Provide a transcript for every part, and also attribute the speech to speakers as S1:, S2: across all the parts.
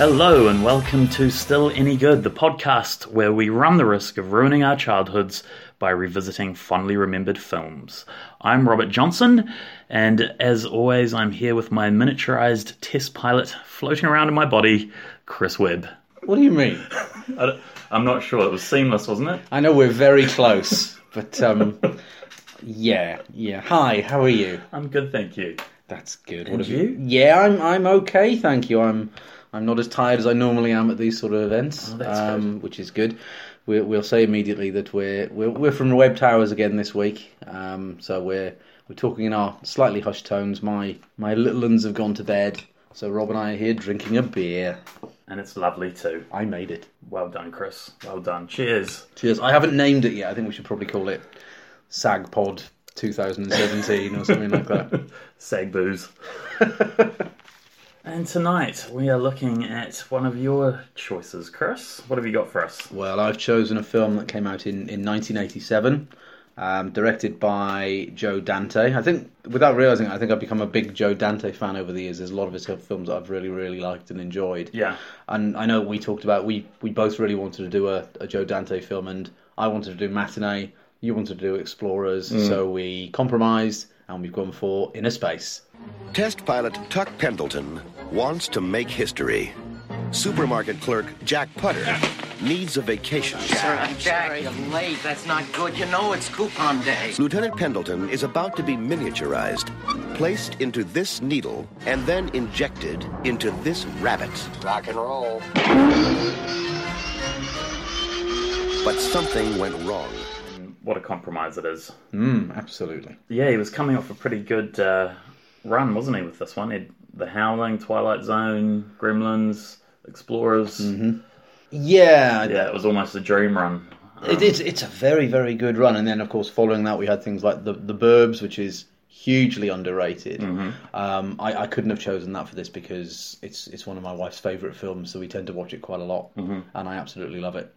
S1: Hello and welcome to Still Any Good, the podcast where we run the risk of ruining our childhoods by revisiting fondly remembered films. I'm Robert Johnson, and as always I'm here with my miniaturized test pilot floating around in my body, Chris Webb.
S2: What do you mean?
S1: I'm not sure, it was seamless, wasn't it?
S2: I know we're very close, but yeah. Hi, how are you?
S1: I'm good, thank you.
S2: That's good.
S1: And you?
S2: Yeah, I'm okay, thank you. I'm not as tired as I normally am at these sort of events,
S1: good.
S2: Which is good. We'll say immediately that we're from the Webb Towers again this week. So we're talking in our slightly hushed tones. My little ones have gone to bed, so Rob and I are here drinking a beer.
S1: And it's lovely too.
S2: I made it.
S1: Well done, Chris. Well done. Cheers.
S2: Cheers. I haven't named it yet. I think we should probably call it SAG Pod 2017 or something like that.
S1: Sag booze. And tonight we are looking at one of your choices, Chris. What have you got for us?
S2: Well, I've chosen a film that came out in 1987, directed by Joe Dante. I think, without realising it, I think I've become a big Joe Dante fan over the years. There's a lot of his films that I've really, really liked and enjoyed.
S1: Yeah.
S2: And I know we talked about, we both really wanted to do a Joe Dante film, and I wanted to do Matinee, you wanted to do Explorers, so we compromised, and we've gone for Inner Space.
S3: Test pilot Tuck Pendleton wants to make history. Supermarket clerk Jack Putter needs a vacation.
S4: Jack, you're late. That's not good. You know it's coupon day.
S3: Lieutenant Pendleton is about to be miniaturized, placed into this needle, and then injected into this rabbit.
S4: Rock and roll.
S3: But something went wrong.
S1: What a compromise it is.
S2: Absolutely.
S1: Yeah, he was coming off a pretty good run, wasn't he, with this one? He had The Howling, Twilight Zone, Gremlins, Explorers.
S2: Mm-hmm. Yeah,
S1: it was almost a dream run.
S2: It's a very, very good run. And then, of course, following that, we had things like The Burbs, which is hugely underrated.
S1: Mm-hmm.
S2: I couldn't have chosen that for this because it's one of my wife's favourite films, so we tend to watch it quite a lot, and I absolutely love it.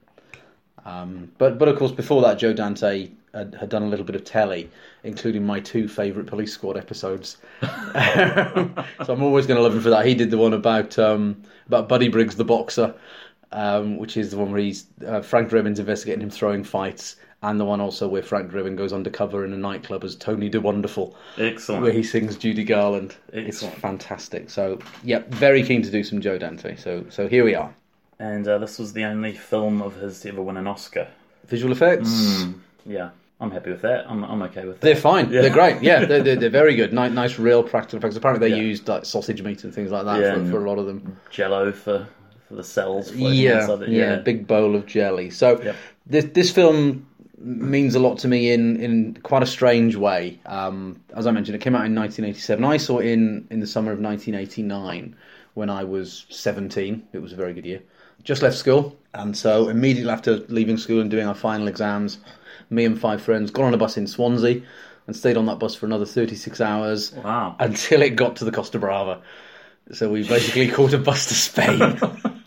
S2: But of course, before that, Joe Dante had done a little bit of telly, including my two favourite Police Squad episodes. So I'm always going to love him for that. He did the one about Buddy Briggs, the boxer, which is the one where Frank Drebin's investigating him throwing fights, and the one also where Frank Drebin goes undercover in a nightclub as Tony the Wonderful.
S1: Excellent.
S2: Where he sings Judy Garland.
S1: Excellent.
S2: It's fantastic. So, yeah, very keen to do some Joe Dante. So here we are.
S1: And this was the only film of his to ever win an Oscar.
S2: Visual effects?
S1: Yeah, I'm happy with that. I'm okay with that.
S2: They're fine. Yeah. They're great. Yeah, they're very good. Nice, real practical effects. Apparently they
S1: Yeah.
S2: used like sausage meat and things like that for a lot of them.
S1: Jello for the cells. Inside it.
S2: Yeah, big bowl of jelly. So this film means a lot to me in quite a strange way. As I mentioned, it came out in 1987. I saw it in the summer of 1989 when I was 17. It was a very good year. Just left school, and so immediately after leaving school and doing our final exams, me and 5 friends got on a bus in Swansea and stayed on that bus for another 36 hours.
S1: Wow.
S2: Until it got to the Costa Brava. So we basically caught a bus to Spain.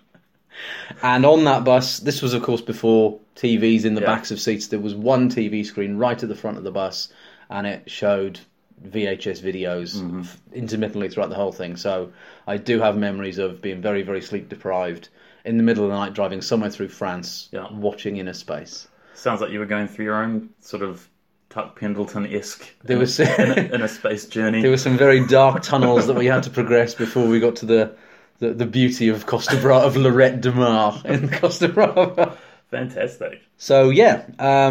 S2: And on that bus, this was of course before TVs in the backs of seats, there was one TV screen right at the front of the bus, and it showed VHS videos intermittently throughout the whole thing. So I do have memories of being very, very sleep deprived in the middle of the night, driving somewhere through France, watching Inner Space.
S1: Sounds like you were going through your own sort of Tuck Pendleton-esque in a space journey.
S2: There were some very dark tunnels that we had to progress before we got to the beauty of Costa Brava, of Lorette de Mar in Costa Brava.
S1: Fantastic.
S2: So yeah,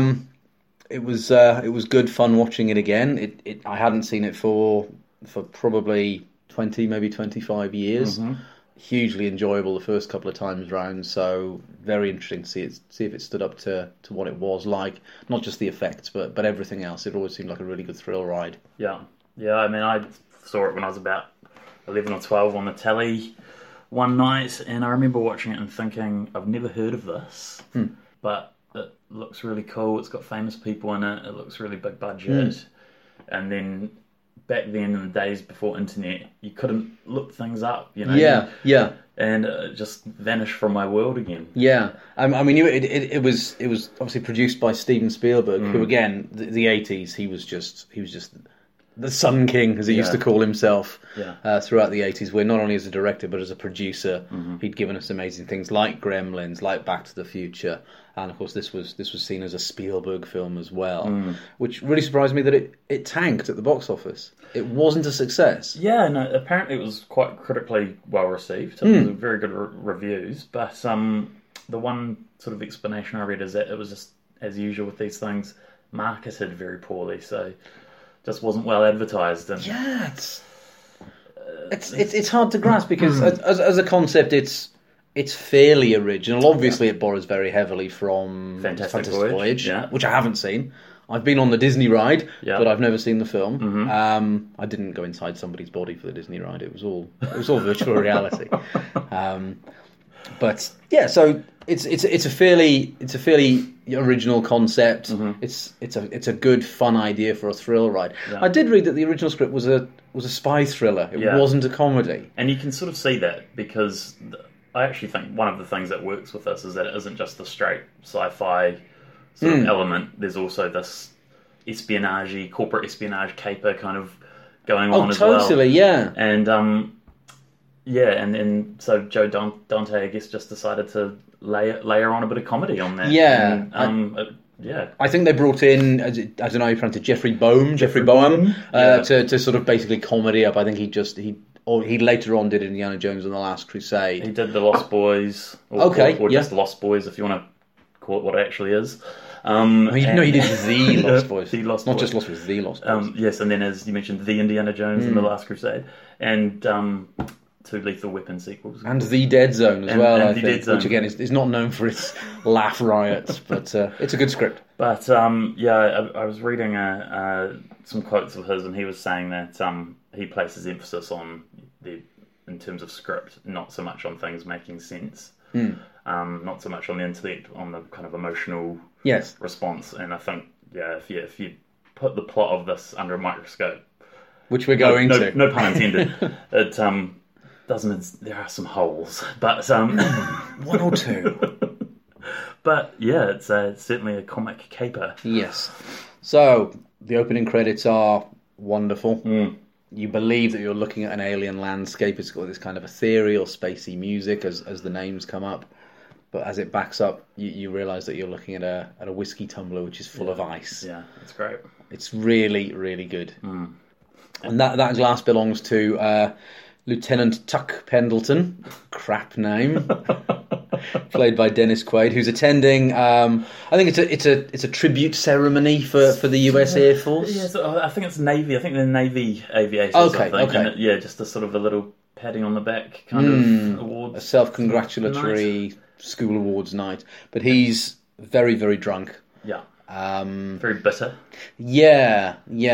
S2: it was good fun watching it again. I hadn't seen it for probably 20, maybe 25 years. Hugely enjoyable the first couple of times round, so very interesting to see if it stood up to what it was like. Not just the effects, but everything else. It always seemed like a really good thrill ride.
S1: Yeah. I mean, I saw it when I was about 11 or 12 on the telly one night, and I remember watching it and thinking, I've never heard of this, but it looks really cool. It's got famous people in it. It looks really big budget, and then back then in the days before internet, you couldn't look things up, you know.
S2: Yeah.
S1: And it just vanished from my world again.
S2: Yeah, I mean, it was obviously produced by Steven Spielberg, who again, the 80s, he was just the Sun King, as he used to call himself,
S1: Yeah.
S2: throughout the 80s, where not only as a director but as a producer, he'd given us amazing things like Gremlins, like Back to the Future, and of course this was seen as a Spielberg film as well, which really surprised me that it tanked at the box office. It wasn't a success.
S1: Yeah, no, apparently it was quite critically well received. It was very good reviews, but the one sort of explanation I read is that it was just, as usual with these things, marketed very poorly, so just wasn't well advertised. And
S2: Yeah, it's hard to grasp because as a concept, it's fairly original. Obviously, it borrows very heavily from
S1: Fantastic
S2: Voyage,
S1: yeah.
S2: which I haven't seen. I've been on the Disney ride,
S1: Yeah.
S2: but I've never seen the film. I didn't go inside somebody's body for the Disney ride. It was all virtual reality. But yeah, so it's a fairly original concept. It's a good fun idea for a thrill ride.
S1: Yeah.
S2: I did read that the original script was a spy thriller. It wasn't a comedy.
S1: And you can sort of see that because I actually think one of the things that works with this is that it isn't just the straight sci-fi sort of element. There's also this corporate espionage caper kind of going on as well.
S2: Oh, totally, yeah.
S1: And and so Joe Dante, I guess, just decided to layer on a bit of comedy on that.
S2: Yeah.
S1: And,
S2: I think they brought in, I don't know how you pronounce it, Jeffrey Boehm, to sort of basically comedy up. I think he later on did Indiana Jones and the Last Crusade.
S1: He did The Lost Boys. Or just Lost Boys, if you want to call it what it actually is.
S2: He did The Lost Boys.
S1: The Lost
S2: Not
S1: Boys.
S2: just Lost Boys, The Lost Boys.
S1: Yes, and then as you mentioned, The Indiana Jones and The Last Crusade. And 2 Lethal Weapon sequels.
S2: And The Dead Zone as well, I think,
S1: Dead Zone.
S2: which again is not known for its laugh riots, but it's a good script.
S1: But I was reading some quotes of his, and he was saying that he places emphasis on in terms of script, not so much on things making sense, not so much on the intellect, on the kind of emotional response. And I think if you put the plot of this under a microscope,
S2: which we're going to,
S1: no pun intended, it there are some holes, but
S2: one or two.
S1: But yeah, it's certainly a comic caper.
S2: Yes. So the opening credits are wonderful. You believe that you're looking at an alien landscape. It's got this kind of ethereal, spacey music as the names come up. But as it backs up, you realise that you're looking at a whiskey tumbler which is full of ice.
S1: Yeah, it's great.
S2: It's really, really good. And that glass belongs to Lieutenant Tuck Pendleton, crap name, played by Dennis Quaid, who's attending. I think it's a tribute ceremony for the U.S. Air Force.
S1: Yeah, so I think it's Navy. I think they're Navy aviators.
S2: Okay.
S1: And just a sort of a little patting on the back kind of awards.
S2: A self-congratulatory school awards night. But he's very, very drunk.
S1: Yeah. Very bitter.
S2: Yeah.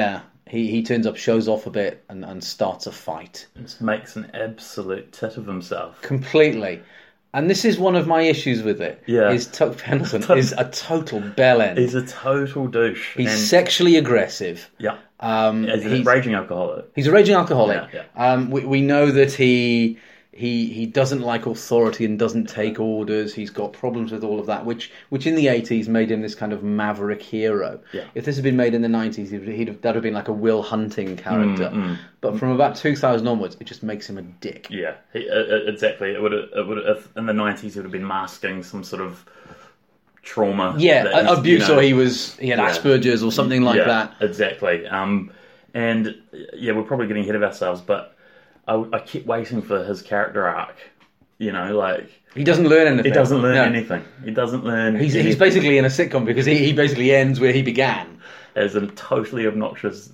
S2: He turns up, shows off a bit, and starts a fight.
S1: Just makes an absolute tit of himself.
S2: Completely. And this is one of my issues with it.
S1: Yeah.
S2: Is Tuck Pendleton is a total bellend.
S1: He's a total douche.
S2: He's sexually aggressive.
S1: Yeah. He's a raging alcoholic.
S2: He's a raging alcoholic.
S1: Yeah.
S2: We know that he doesn't like authority and doesn't take orders. He's got problems with all of that, which in the 80s made him this kind of maverick hero.
S1: Yeah.
S2: If this had been made in the 90s, that'd have been like a Will Hunting character. But from about 2000 onwards, it just makes him a dick.
S1: Yeah, exactly. It would have in the 90s. It would have been masking some sort of trauma.
S2: Yeah, abuse, or he had Asperger's or something like that.
S1: Exactly. And we're probably getting ahead of ourselves, but I kept waiting for his character arc. He
S2: doesn't learn anything.
S1: He doesn't learn anything. He doesn't learn.
S2: He's basically in a sitcom because he basically ends where he began
S1: as a totally obnoxious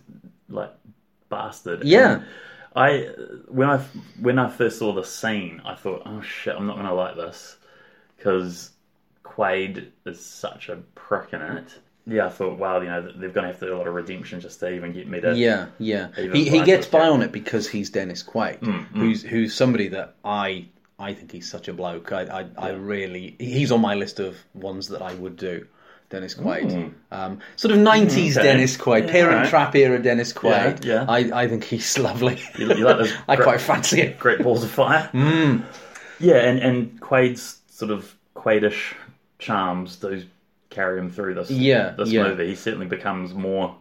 S1: bastard.
S2: Yeah.
S1: And when I first saw the scene, I thought, oh shit, I'm not going to like this because Quaid is such a prick in it. Yeah, I thought, wow, they're going to have to do a lot of redemption just to even get me to...
S2: Yeah. He gets by on it because he's Dennis Quaid, who's somebody that I think he's such a bloke. I really... He's on my list of ones that I would do, Dennis Quaid. Sort of 90s Dennis Quaid, Parent Trap era Dennis Quaid.
S1: Yeah.
S2: I think he's lovely.
S1: You like those
S2: I quite fancy it.
S1: Great balls of fire. Yeah, and Quaid's sort of Quaidish charms, those... carry him through this movie. He certainly becomes more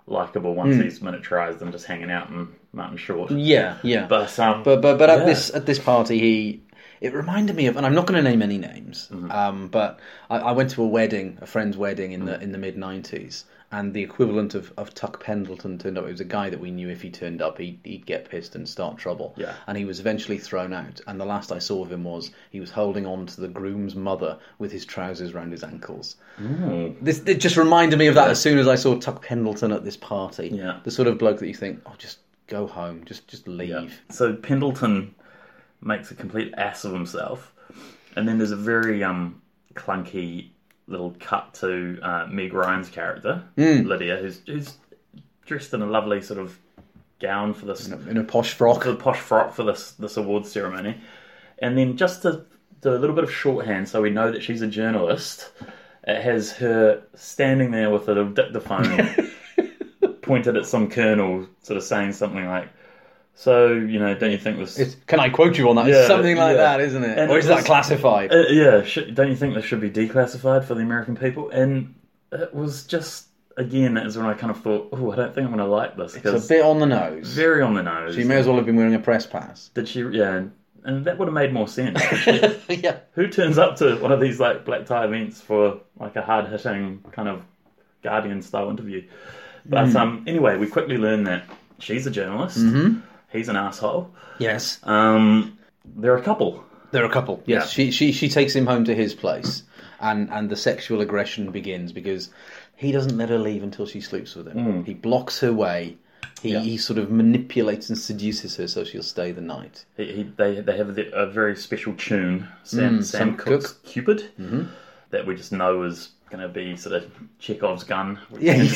S1: likeable once he's miniaturized and just hanging out in Martin Short.
S2: Yeah.
S1: But
S2: at this party, it reminded me of, and I'm not going to name any names, but I went to a friend's wedding in the mid '90s, and the equivalent of Tuck Pendleton turned up. It was a guy that we knew if he turned up, he'd get pissed and start trouble.
S1: Yeah.
S2: And he was eventually thrown out. And the last I saw of him was he was holding on to the groom's mother with his trousers round his ankles. It just reminded me of that as soon as I saw Tuck Pendleton at this party.
S1: Yeah.
S2: The sort of bloke that you think, oh, just go home, just leave.
S1: Yeah. So Pendleton makes a complete ass of himself, and then there's a very clunky little cut to Meg Ryan's character, Lydia, who's dressed in a lovely sort of gown for this
S2: In a posh frock.
S1: For this awards ceremony, and then just to do a little bit of shorthand so we know that she's a journalist, it has her standing there with a dictaphone pointed at some colonel, sort of saying something like, "So, don't you think this..."
S2: Can I quote you on that?
S1: Yeah,
S2: Something like that, isn't it?
S1: And
S2: or is that classified?
S1: Don't you think this should be declassified for the American people? And it was just, again, that is when I kind of thought, I don't think I'm going to like this.
S2: It's a bit on the nose.
S1: Very on the nose.
S2: She may as well have been wearing a press pass.
S1: Did she? Yeah. And that would have made more sense.
S2: Yeah.
S1: Who turns up to one of these like black tie events for like a hard-hitting kind of Guardian-style interview? But anyway, we quickly learn that she's a journalist. Mm-hmm. He's an asshole.
S2: Yes.
S1: They're a couple.
S2: Yes. Yeah. She takes him home to his place, and the sexual aggression begins because he doesn't let her leave until she sleeps with him. He blocks her way. He sort of manipulates and seduces her so she'll stay the night.
S1: They have a very special tune, Sam Cooke's Cupid, that we just know is going to be sort of Chekhov's gun. You can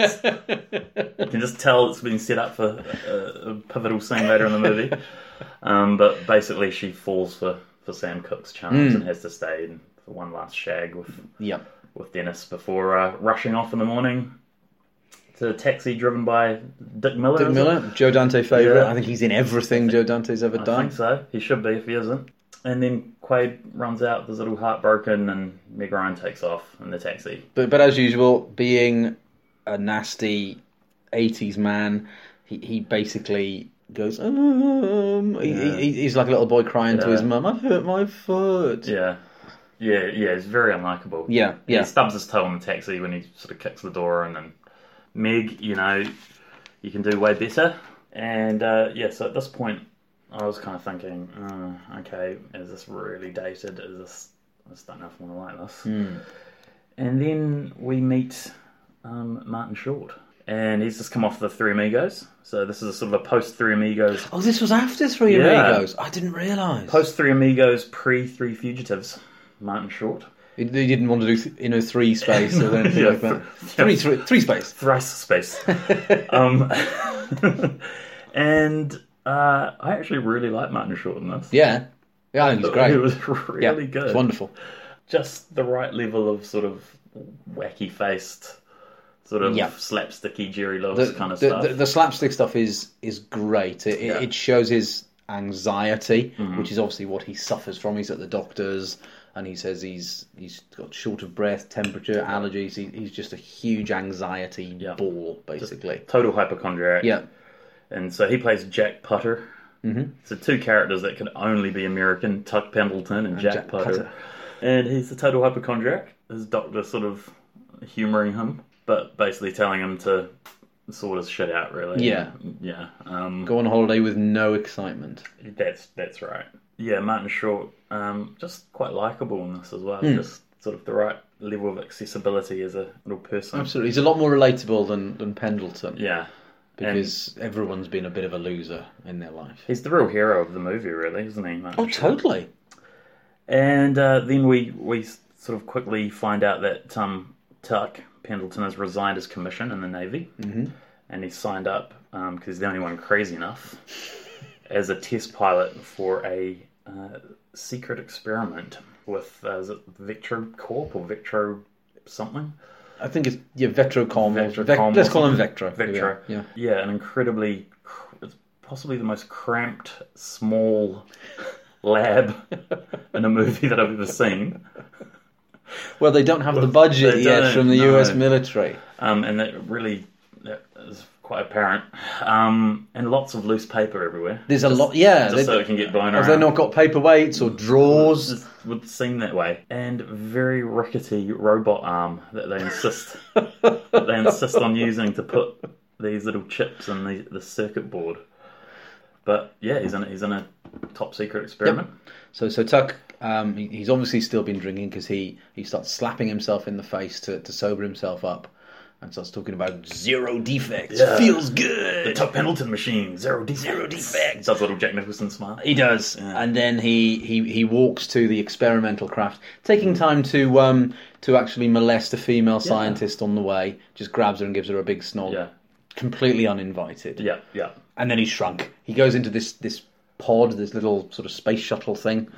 S1: just tell it's been set up for a pivotal scene later in the movie. But basically she falls for Sam Cooke's charms and has to stay for one last shag with Dennis before rushing off in the morning to a taxi driven by Dick Miller.
S2: Joe Dante favourite.
S1: Yeah.
S2: I think he's in everything Joe Dante's ever done.
S1: I think so. He should be if he isn't. And then Quaid runs out, there's a little heartbroken, and Meg Ryan takes off in the taxi.
S2: But as usual, being a nasty 80s man, he basically goes, he's like a little boy crying to his mum, "I've hurt my foot."
S1: Yeah, it's very unlikable.
S2: Yeah.
S1: He stubs his toe in the taxi when he sort of kicks the door in, and Meg, you can do way better. And so at this point, I was kind of thinking, okay, is this really dated? I just don't know if I want to like this. And then we meet Martin Short, and he's just come off the Three Amigos. So this is a sort of a post Three Amigos.
S2: Oh, this was after Three Amigos. I didn't realise.
S1: Post Three Amigos, pre Three Fugitives. Martin Short.
S2: He didn't want to do three space or anything like that. Three space.
S1: Thrice space. And I actually really like Martin Short in this.
S2: Yeah, I think he's great.
S1: He was really good.
S2: It's wonderful.
S1: Just the right level of sort of wacky faced, sort of slapsticky Jerry Lewis kind of stuff.
S2: The slapstick stuff is great. It shows his anxiety, which is obviously what he suffers from. He's at the doctor's, and he says he's got short of breath, temperature, allergies. He's just a huge anxiety ball, basically.
S1: Just total hypochondriac.
S2: Yeah.
S1: And so he plays Jack Putter. Mm-hmm. So two characters that could only be American, Tuck Pendleton and Jack Putter. And he's a total hypochondriac. His doctor sort of humouring him, but basically telling him to sort his shit out, really.
S2: Yeah.
S1: Yeah.
S2: Go on holiday with no excitement.
S1: That's right. Yeah, Martin Short, just quite likeable in this as well. Just sort of the right level of accessibility as a little person.
S2: Absolutely. He's a lot more relatable than Pendleton.
S1: Yeah.
S2: Because everyone's been a bit of a loser in their life.
S1: He's the real hero of the movie, really, isn't he, Martin Short?
S2: Totally.
S1: And then we sort of quickly find out that Tuck Pendleton has resigned his commission in the Navy. Mm-hmm. And he's signed up, because he's the only one crazy enough, as a test pilot for a secret experiment with, is it VectroCorp or Vectro something?
S2: I think it's Vetrocom. Let's call him Vectro.
S1: Vectro. Yeah, an incredibly, it's possibly the most cramped, small lab in a movie that I've ever seen.
S2: Well, they don't have the budget yet from the US military.
S1: And that really that is quite apparent. And lots of loose paper everywhere.
S2: There's a lot, yeah.
S1: Just so it can get blown
S2: Have
S1: around.
S2: they not got paperweights or drawers?
S1: It would seem that way. And very rickety robot arm that they insist on using to put these little chips in the circuit board. But yeah, he's in a top secret experiment.
S2: Yep. So Tuck, he's obviously still been drinking because he starts slapping himself in the face to sober himself up, and starts talking about zero defects.
S1: Yeah.
S2: Feels good.
S1: The Tuck Pendleton machine, zero defects. Does a little Jack Nicholson smile.
S2: He does, and then he walks to the experimental craft, taking time to actually molest a female scientist on the way. Just grabs her and gives her a big snog, completely uninvited.
S1: Yeah.
S2: And then he's shrunk. He goes into this pod, this little sort of space shuttle thing.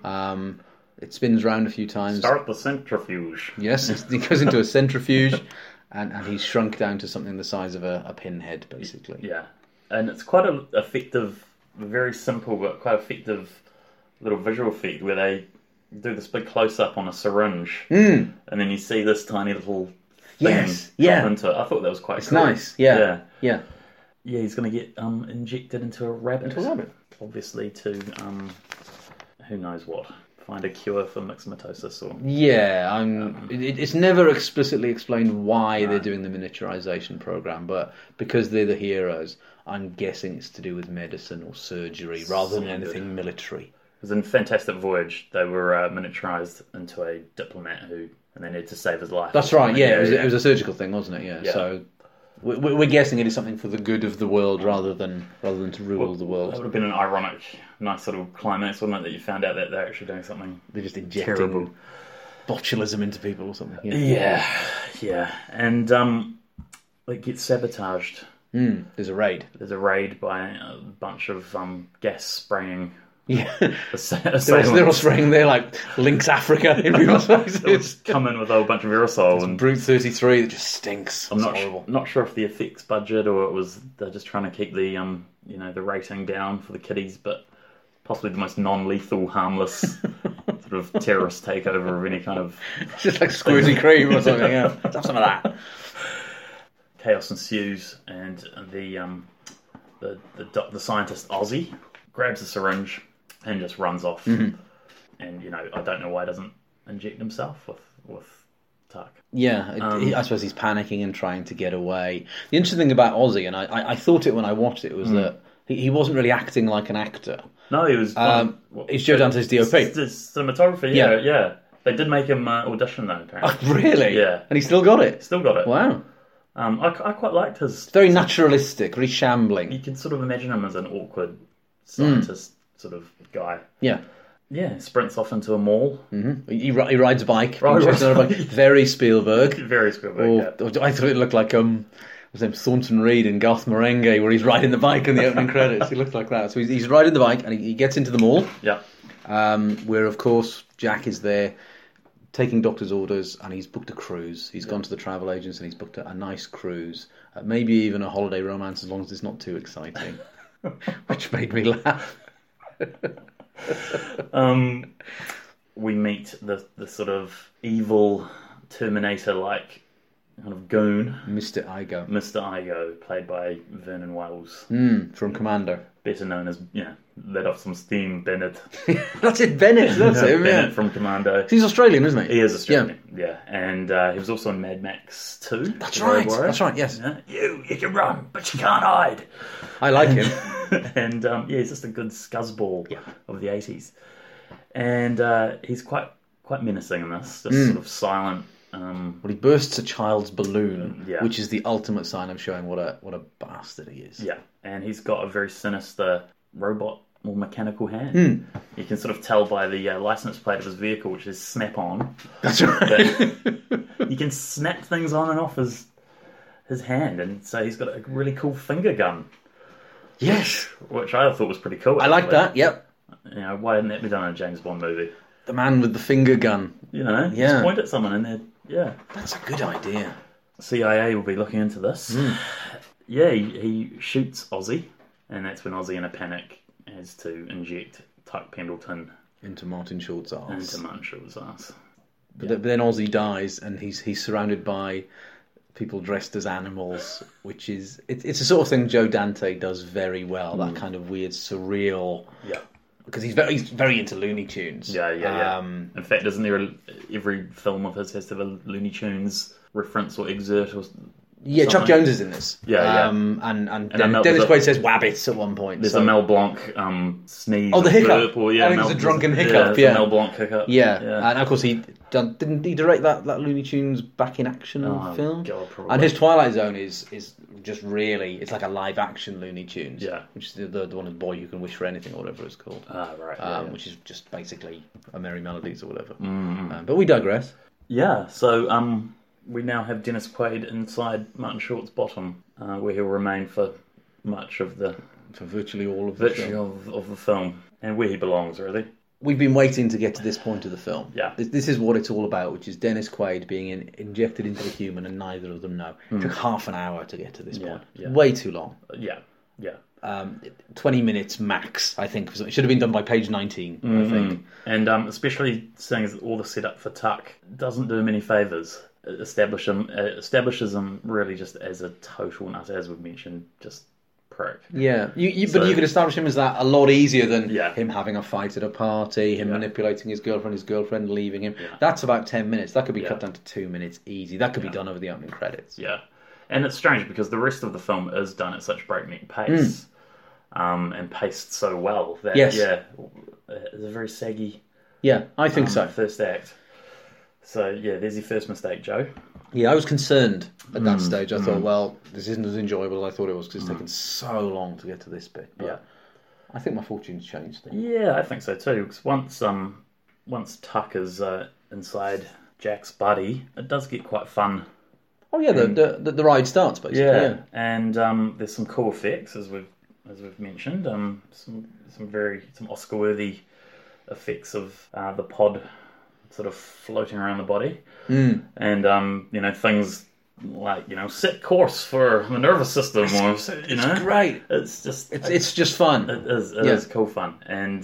S2: It spins round a few times.
S1: Start the centrifuge.
S2: Yes, he goes into a centrifuge, and he's shrunk down to something the size of a pinhead, basically.
S1: Yeah, and it's quite an effective, very simple but quite effective little visual effect where they do this big close-up on a syringe, and then you see this tiny little thing drop into it. I thought that was quite cool.
S2: Nice, yeah.
S1: Yeah, he's going to get injected into a rabbit. Obviously to, who knows what, find a cure for myxomatosis or...
S2: Yeah, it's never explicitly explained why they're doing the miniaturization program, but because they're the heroes, I'm guessing it's to do with medicine or surgery rather than anything military.
S1: Because in Fantastic Voyage, they were miniaturized into a diplomat and they needed to save his life.
S2: That's right, yeah. It was a surgical thing, wasn't it? Yeah. So... We're guessing it is something for the good of the world rather than to rule the world.
S1: That would have been an ironic, nice little climax, wouldn't it, that you found out that they're actually doing something
S2: They're just injecting
S1: terrible
S2: botulism into people or something.
S1: Yeah. And it gets sabotaged.
S2: There's a raid.
S1: There's a raid by a bunch of gas spraying.
S2: Yeah,
S1: they're
S2: all spraying their Lynx Africa in people's faces.
S1: They'll just come in with a whole bunch of aerosol and
S2: Brute 33 that just stinks.
S1: I'm not sure if the effects budget or it was they're just trying to keep the the rating down for the kiddies, but possibly the most non-lethal, harmless sort of terrorist takeover of any kind of.
S2: It's just like squirty cream or something. Yeah, let's have some of that.
S1: Chaos ensues, and the scientist Ozzy grabs a syringe and just runs off. And I don't know why he doesn't inject himself with Tuck.
S2: Yeah, I suppose he's panicking and trying to get away. The interesting thing about Ozzy, and I thought it when I watched it, was that he wasn't really acting like an actor.
S1: No, he was.
S2: He's Joe Dante's DOP.
S1: The cinematographer. Yeah. They did make him audition though. Apparently.
S2: Oh, really?
S1: Yeah.
S2: And he still got it.
S1: Wow.
S2: I
S1: quite liked his.
S2: It's very naturalistic, very shambling.
S1: You can sort of imagine him as an awkward scientist sort of guy.
S2: Yeah.
S1: Yeah, sprints off into a mall.
S2: Mm-hmm. He rides a bike.
S1: Right.
S2: Very Spielberg.
S1: Very Spielberg,
S2: I thought it looked like his name's Thornton Reed in Garth Marenghi, where he's riding the bike in the opening credits. He looked like that. So he's riding the bike and he gets into the mall.
S1: Yeah.
S2: Where, of course, Jack is there taking doctor's orders, and he's booked a cruise. He's gone to the travel agents and he's booked a nice cruise. Maybe even a holiday romance, as long as it's not too exciting. Which made me laugh.
S1: We meet the sort of evil Terminator-like kind of goon,
S2: Mr.
S1: Igo, played by Vernon Wells
S2: from Commando,
S1: better known as let off some steam, Bennett.
S2: That's it, Bennett. That's him.
S1: Bennett from Commando.
S2: He's Australian, isn't he?
S1: He is Australian. Yeah. And he was also in Mad Max 2.
S2: That's right. That's right. Yes.
S1: You can run, but you can't hide.
S2: I like him.
S1: And he's just a good scuzzball of the 80s. And he's quite menacing in this, just sort of silent.
S2: He bursts a child's balloon, which is the ultimate sign of showing what a bastard he is.
S1: Yeah, and he's got a very sinister robot or mechanical hand. You can sort of tell by the license plate of his vehicle, which is Snap-on.
S2: That's right.
S1: You can snap things on and off his hand, and so he's got a really cool finger gun.
S2: Yes,
S1: which I thought was pretty cool.
S2: I like that. Yep.
S1: Why hadn't that been done in a James Bond movie?
S2: The man with the finger gun.
S1: Just point at someone and they're... Yeah.
S2: That's a good idea.
S1: CIA will be looking into this. Yeah, he shoots Ozzy, and that's when Ozzy, in a panic, has to inject Tuck Pendleton
S2: into Martin Short's arse.
S1: But
S2: then Ozzy dies, and he's surrounded by people dressed as animals, which is it's the sort of thing Joe Dante does very well. That kind of weird, surreal.
S1: Yeah.
S2: Because he's very into Looney Tunes.
S1: Yeah. In fact, isn't there every film of his has to have a Looney Tunes reference or excerpt or
S2: Yeah, Chuck
S1: something?
S2: Jones is in this.
S1: Yeah.
S2: And
S1: Dennis
S2: Quaid says wabbits at one point.
S1: There's a Mel Blanc sneeze.
S2: Oh, the
S1: or
S2: hiccup.
S1: burp, or,
S2: I think it's a drunken hiccup.
S1: Yeah, Mel Blanc hiccup.
S2: Yeah. And of course didn't he direct that Looney Tunes back in action film?
S1: God, probably.
S2: And his Twilight Zone is just really, it's like a live action Looney Tunes.
S1: Yeah.
S2: Which is the one of Boy Who Can Wish for Anything or whatever it's called.
S1: Right.
S2: Which is just basically a Merry Melodies or whatever. But we digress.
S1: Yeah, so we now have Dennis Quaid inside Martin Short's bottom, where he'll remain for much of the
S2: For virtually all of the film.
S1: of the film, and where he belongs, really.
S2: We've been waiting to get to this point of the film.
S1: Yeah.
S2: This is what it's all about, which is Dennis Quaid being injected into the human and neither of them know. It took half an hour to get to this point.
S1: Yeah.
S2: Way too long.
S1: Yeah.
S2: 20 minutes max, I think. It should have been done by page 19, I think.
S1: And especially seeing as all the setup for Tuck doesn't do him any favours. Establishes him really just as a total nut, as we've mentioned, just prick.
S2: Yeah, but you could establish him as that a lot easier than
S1: Yeah.
S2: him having a fight at a party, him manipulating his girlfriend leaving him.
S1: Yeah.
S2: That's about 10 minutes. That could be
S1: Yeah.
S2: cut down to 2 minutes easy. That could be done over the opening credits.
S1: Yeah. And it's strange because the rest of the film is done at such breakneck pace, and paced so well that
S2: Yes.
S1: it's a very saggy
S2: Yeah, I think so.
S1: first act. So yeah, there's your first mistake, Joe.
S2: Yeah, I was concerned at that stage. I thought, well, this isn't as enjoyable as I thought it was because it's taken so long to get to this bit. But
S1: Yeah.
S2: I think my fortune's changed.
S1: Yeah, I think so too. Because once Tuck is inside Jack's buddy, it does get quite fun.
S2: Oh yeah, the ride starts basically. Yeah.
S1: And there's some cool effects as we've mentioned. Some Oscar-worthy effects of the pod sort of floating around the body, and things like set course for the nervous system, or
S2: It's great.
S1: It's just
S2: It's just fun.
S1: It is cool fun, and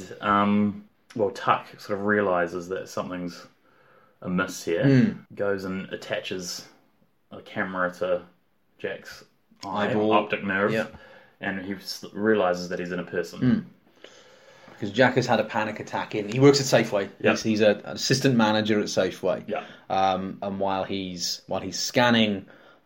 S1: Tuck sort of realizes that something's amiss here. Goes and attaches a camera to Jack's
S2: Eyeball.
S1: optic nerve,
S2: Yeah.
S1: and he realizes that he's in a person.
S2: Because Jack has had a panic attack he works at Safeway.
S1: Yeah.
S2: He's an assistant manager at Safeway.
S1: Yeah.
S2: And while he's scanning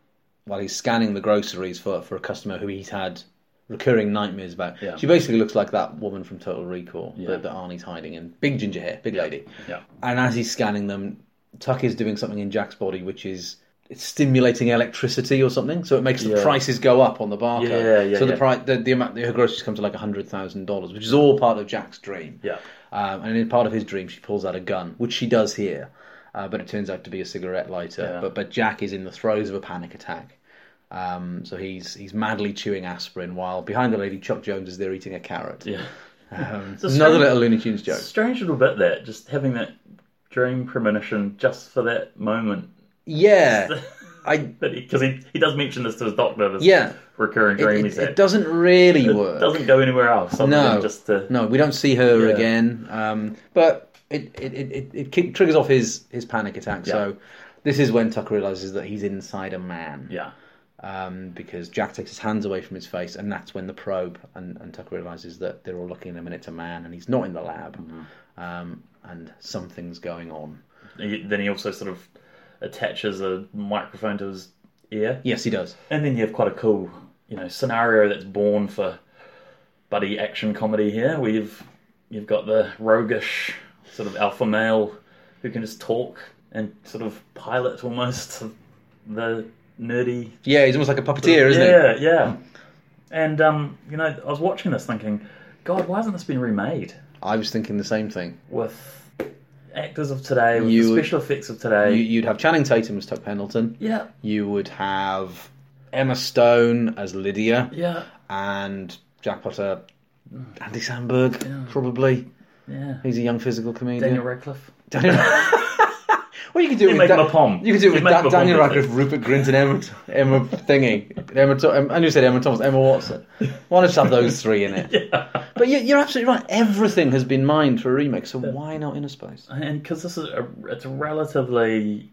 S2: the groceries for a customer who he's had recurring nightmares about,
S1: Yeah.
S2: she basically looks like that woman from Total Recall
S1: Yeah.
S2: that Arnie's hiding in. Big ginger hair, big lady.
S1: Yeah.
S2: And as he's scanning them, Tuck is doing something in Jack's body which is it's stimulating electricity or something, so it makes the prices go up on the barcode. So the amount her groceries come to like $100,000, which is all part of Jack's dream.
S1: Yeah.
S2: And in part of his dream, she pulls out a gun, which she does here, but it turns out to be a cigarette lighter.
S1: Yeah.
S2: But Jack is in the throes of a panic attack, so he's madly chewing aspirin while behind the lady Chuck Jones is there eating a carrot.
S1: Yeah.
S2: Another little Looney Tunes joke.
S1: Strange little bit that just having that dream premonition just for that moment.
S2: Yeah.
S1: Because he does mention this to his doctor. This recurring dream he's had.
S2: It doesn't really work.
S1: It doesn't go anywhere else.
S2: No, we don't see her again. But it triggers off his panic attack.
S1: Yeah.
S2: So this is when Tuck realizes that he's inside a man.
S1: Yeah.
S2: Because Jack takes his hands away from his face, and that's when the probe and Tuck realizes that they're all looking at him and it's a man, and he's not in the lab, and something's going on.
S1: Then he also sort of attaches a microphone to his ear.
S2: Yes, he does.
S1: And then you have quite a cool, scenario that's born for buddy action comedy here, where you've got the roguish sort of alpha male who can just talk and sort of pilot almost the nerdy.
S2: Yeah, he's almost like a puppeteer, isn't he?
S1: Yeah. And I was watching this thinking, God, why hasn't this been remade?
S2: I was thinking the same thing.
S1: With actors of today, with the special effects of today.
S2: You'd have Channing Tatum as Tuck Pendleton.
S1: Yeah.
S2: You would have Emma Stone as Lydia.
S1: Yeah.
S2: And Jack Potter, Andy Samberg, probably.
S1: Yeah.
S2: He's a young physical comedian.
S1: Daniel Radcliffe.
S2: Well, you could do it with
S1: make him a pom.
S2: You could do it
S1: You
S2: with
S1: make him a
S2: Daniel
S1: pom,
S2: Radcliffe, Rupert Grint, and Emma thingy. I knew you said Emma Thomas, Emma Watson. Why not just have those three in it?
S1: Yeah.
S2: But you're absolutely right. Everything has been mined for a remake, so why not Inner Space?
S1: And because this is it's a relatively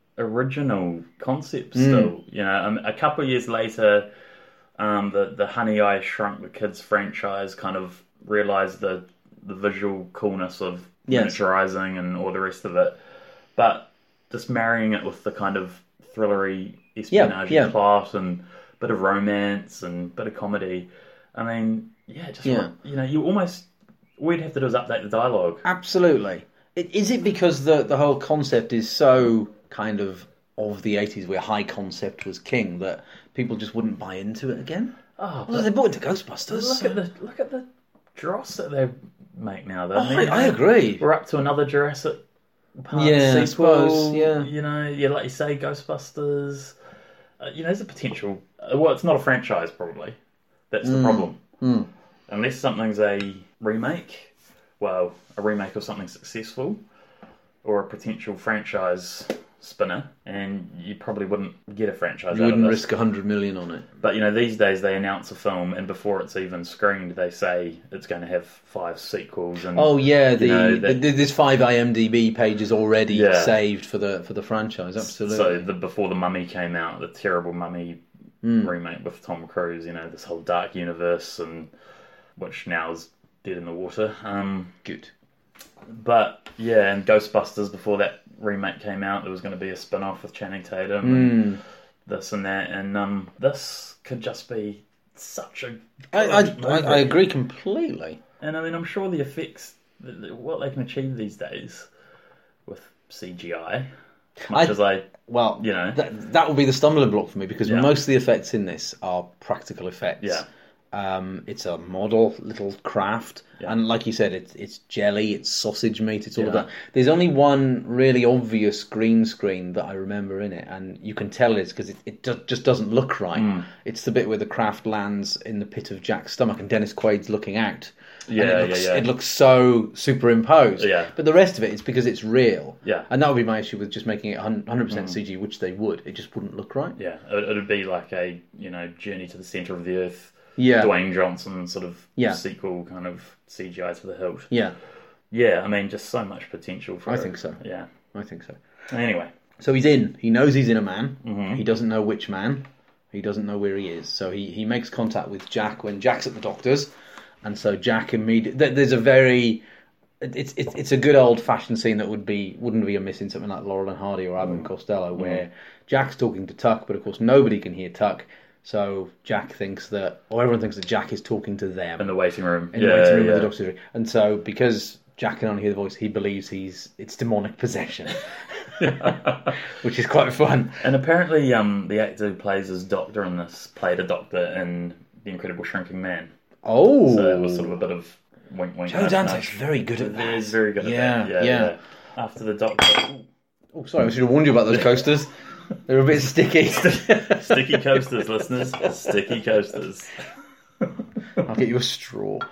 S1: original concept still. You know, a couple of years later, the Honey, I Shrunk the Kids franchise kind of realised the visual coolness of miniaturizing and all the rest of it. But just marrying it with the kind of thrillery espionage plot and bit of romance and bit of comedy. I mean, you know, you almost... All you'd have to do is update the dialogue.
S2: Absolutely. Is it because the whole concept is so kind of the 80s where high concept was king that people just wouldn't buy into it again?
S1: Oh,
S2: well, they bought into Ghostbusters.
S1: Look at the dross that they make now. Though.
S2: I agree.
S1: We're up to another Jurassic Park
S2: I
S1: sequel.
S2: suppose,
S1: You know, like you say, Ghostbusters. You know, there's a potential. Well, it's not a franchise, probably. That's the problem. Unless something's a remake, a remake of something successful, or a potential franchise spinner, and you probably wouldn't get a franchise
S2: You
S1: out
S2: wouldn't
S1: of this.
S2: risk $100 million on it.
S1: But, you know, these days they announce a film, and before it's even screened, they say it's going to have 5 sequels. And
S2: there's 5 IMDb pages already saved for the franchise, absolutely.
S1: So before The Mummy came out, the terrible Mummy remake with Tom Cruise, you know, this whole dark universe, and which now is dead in the water.
S2: Good.
S1: But, yeah, and Ghostbusters, before that remake came out, there was going to be a spin-off with Channing Tatum and this and that, and this could just be such a good movie.
S2: I agree completely.
S1: And I mean, I'm sure the effects, what they can achieve these days with CGI, you know...
S2: That would be the stumbling block for me, because most of the effects in this are practical effects.
S1: Yeah.
S2: It's a model, little craft, and like you said, it's jelly, it's sausage meat, it's all of that. There's only one really obvious green screen that I remember in it, and you can tell it's because it just doesn't look right. It's the bit where the craft lands in the pit of Jack's stomach, and Dennis Quaid's looking out. It looks so superimposed.
S1: Yeah.
S2: But the rest of it is because it's real.
S1: Yeah.
S2: And that would be my issue with just making it 100% CG, which they would. It just wouldn't look right.
S1: Yeah, it would be like a, you know, Journey to the Centre of the Earth.
S2: Yeah.
S1: Dwayne Johnson sort of sequel kind of CGI to the hilt.
S2: Yeah.
S1: Yeah, I mean, just so much potential for
S2: I think so.
S1: Yeah.
S2: I think so.
S1: Anyway.
S2: So he's in. He knows he's in a man. Mm-hmm. He doesn't know which man. He doesn't know where he is. So he makes contact with Jack when Jack's at the doctor's. And so Jack immediately... There's a very... It's a good old-fashioned scene that wouldn't be amiss in something like Laurel and Hardy or Abbott and Costello, where Jack's talking to Tuck, but of course nobody can hear Tuck. So Jack thinks that, or everyone thinks that Jack is talking to them
S1: in the waiting room.
S2: In the waiting room with the doctor's room. And so because Jack can only hear the voice, he believes it's demonic possession, which is quite fun.
S1: And apparently, the actor who plays his doctor in this played a doctor in The Incredible Shrinking Man.
S2: Oh,
S1: so it was sort of a bit of wink, wink.
S2: Joe Dante's very good at that.
S1: He's very good at that. Yeah. After the doctor.
S2: Oh, sorry, I should have warned you about those coasters. They're a bit sticky.
S1: Sticky coasters, listeners. Sticky coasters.
S2: I'll get you a straw.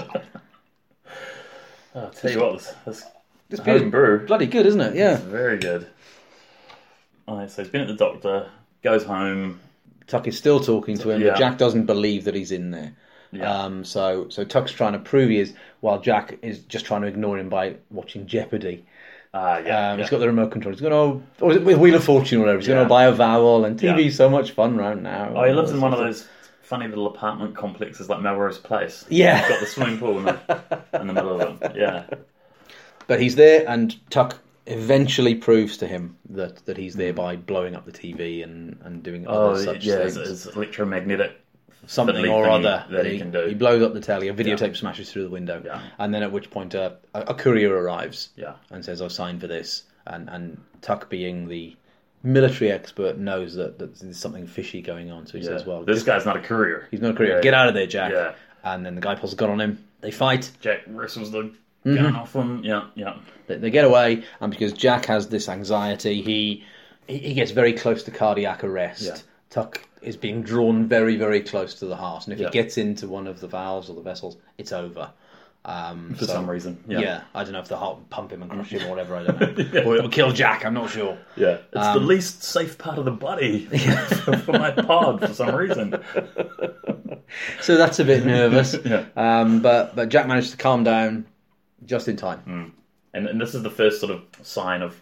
S1: I'll tell you what, this
S2: home brew. Bloody good, isn't it? Yeah.
S1: It's very good. Alright, so he's been at the doctor, goes home.
S2: Tuck is still talking to him, but Jack doesn't believe that he's in there. Yeah. So Tuck's trying to prove he is, while Jack is just trying to ignore him by watching Jeopardy. He's got the remote control. He's going to, with Wheel of Fortune or whatever, he's going to buy a vowel, and TV's so much fun right now.
S1: Oh, he lives in one of those funny little apartment complexes like Melrose Place.
S2: Yeah.
S1: He's got the swimming pool in the middle of it. Yeah.
S2: But he's there, and Tuck eventually proves to him that he's there by blowing up the TV and doing other such things.
S1: It's electromagnetic
S2: something or other
S1: that he can do.
S2: He blows up the telly, a videotape smashes through the window, and then at which point a courier arrives and says, "I've signed for this." And Tuck, being the military expert, knows that there's something fishy going on, so he says, "Well,
S1: this guy's not a courier.
S2: He's not a courier. Get out of there, Jack." Yeah. And then the guy pulls a gun on him. They fight.
S1: Jack wrestles the gun off him. Yeah.
S2: They get away, and because Jack has this anxiety, he gets very close to cardiac arrest. Yeah. Tuck is being drawn very, very close to the heart, and if he gets into one of the valves or the vessels, it's over.
S1: For some reason.
S2: Yeah, I don't know if the heart will pump him and crush him or whatever, I don't know. Or it will kill Jack, I'm not sure.
S1: Yeah, it's the least safe part of the body for my pod for some reason.
S2: So that's a bit nervous. But Jack managed to calm down just in time.
S1: And this is the first sort of sign of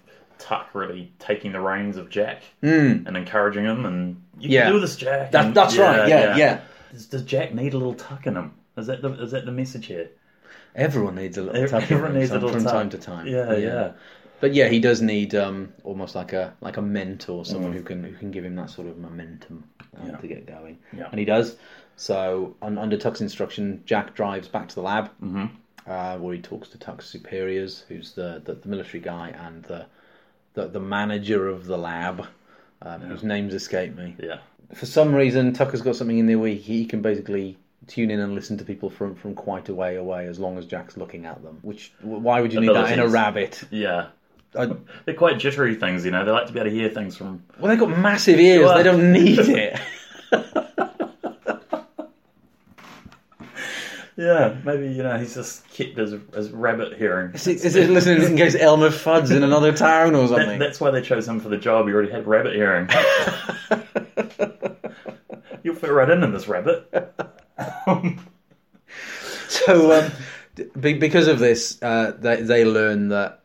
S1: Tuck really taking the reins of Jack and encouraging him, and you
S2: Yeah.
S1: can do this, Jack.
S2: That's right. Yeah.
S1: Does Jack need a little Tuck in him? Is that the message here?
S2: Everyone needs a little tuck
S1: Everyone needs a little
S2: from
S1: tuck.
S2: time to time.
S1: Yeah.
S2: But yeah, he does need almost like a mentor, someone who can give him that sort of momentum to get going.
S1: Yeah.
S2: And he does. So under Tuck's instruction, Jack drives back to the lab, where he talks to Tuck's superiors, who's the military guy and the manager of the lab, whose names escape me.
S1: Yeah.
S2: For some reason, Tucker's got something in there where he can basically tune in and listen to people from quite a way away as long as Jack's looking at them. Why would you need that in a rabbit?
S1: Yeah. They're quite jittery things, you know. They like to be able to hear things from...
S2: Well, they've got massive ears. They don't need it.
S1: Yeah, maybe, you know, he's just kept his rabbit hearing.
S2: Is it listening in case Elmer Fudd's in another town or something?
S1: That's why they chose him for the job. He already had rabbit hearing. You'll fit right in this rabbit.
S2: So, because of this, they learn that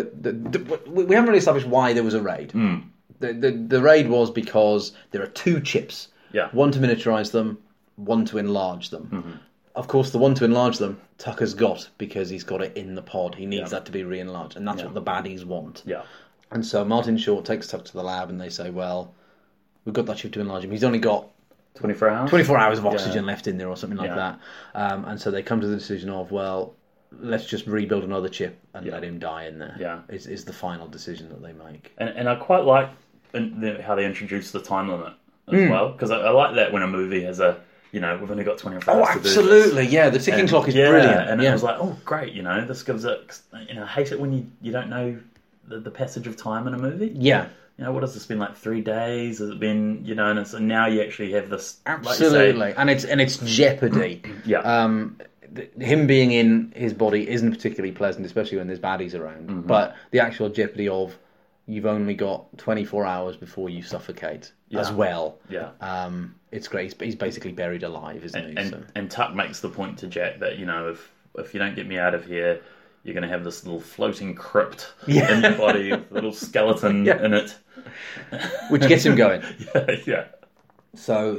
S2: we haven't really established why there was a raid. The raid was because there are two chips.
S1: Yeah.
S2: One to miniaturize them, one to enlarge them. Of course, the one to enlarge them, Tucker's got because he's got it in the pod. He needs that to be re-enlarged, and that's what the baddies want.
S1: Yeah.
S2: And so Martin Short takes Tuck to the lab, and they say, well, we've got that chip to enlarge him. He's only got
S1: 24 hours?
S2: 24 hours of oxygen left in there or something like that. And so they come to the decision of, well, let's just rebuild another chip and let him die in there.
S1: Yeah.
S2: Is the final decision that they make.
S1: And I quite like how they introduce the time limit as well, because I like that when a movie has a, you know, we've only got 24 hours to do this.
S2: Absolutely, yeah. The ticking clock is brilliant.
S1: And it was like, oh, great, you know, this gives it, you know, I hate it when you don't know the passage of time in a movie.
S2: Yeah.
S1: You know, what has this been, like 3 days? Has it been, you know, and now you actually have this...
S2: Absolutely,
S1: like
S2: and it's jeopardy.
S1: Yeah.
S2: Him being in his body isn't particularly pleasant, especially when there's baddies around. But the actual jeopardy of you've only got 24 hours before you suffocate as well.
S1: Yeah.
S2: It's great. He's basically buried alive, isn't he?
S1: And Tuck makes the point to Jack that, you know, if you don't get me out of here, you're going to have this little floating crypt in your body with a little skeleton in it.
S2: Which gets him going.
S1: Yeah.
S2: So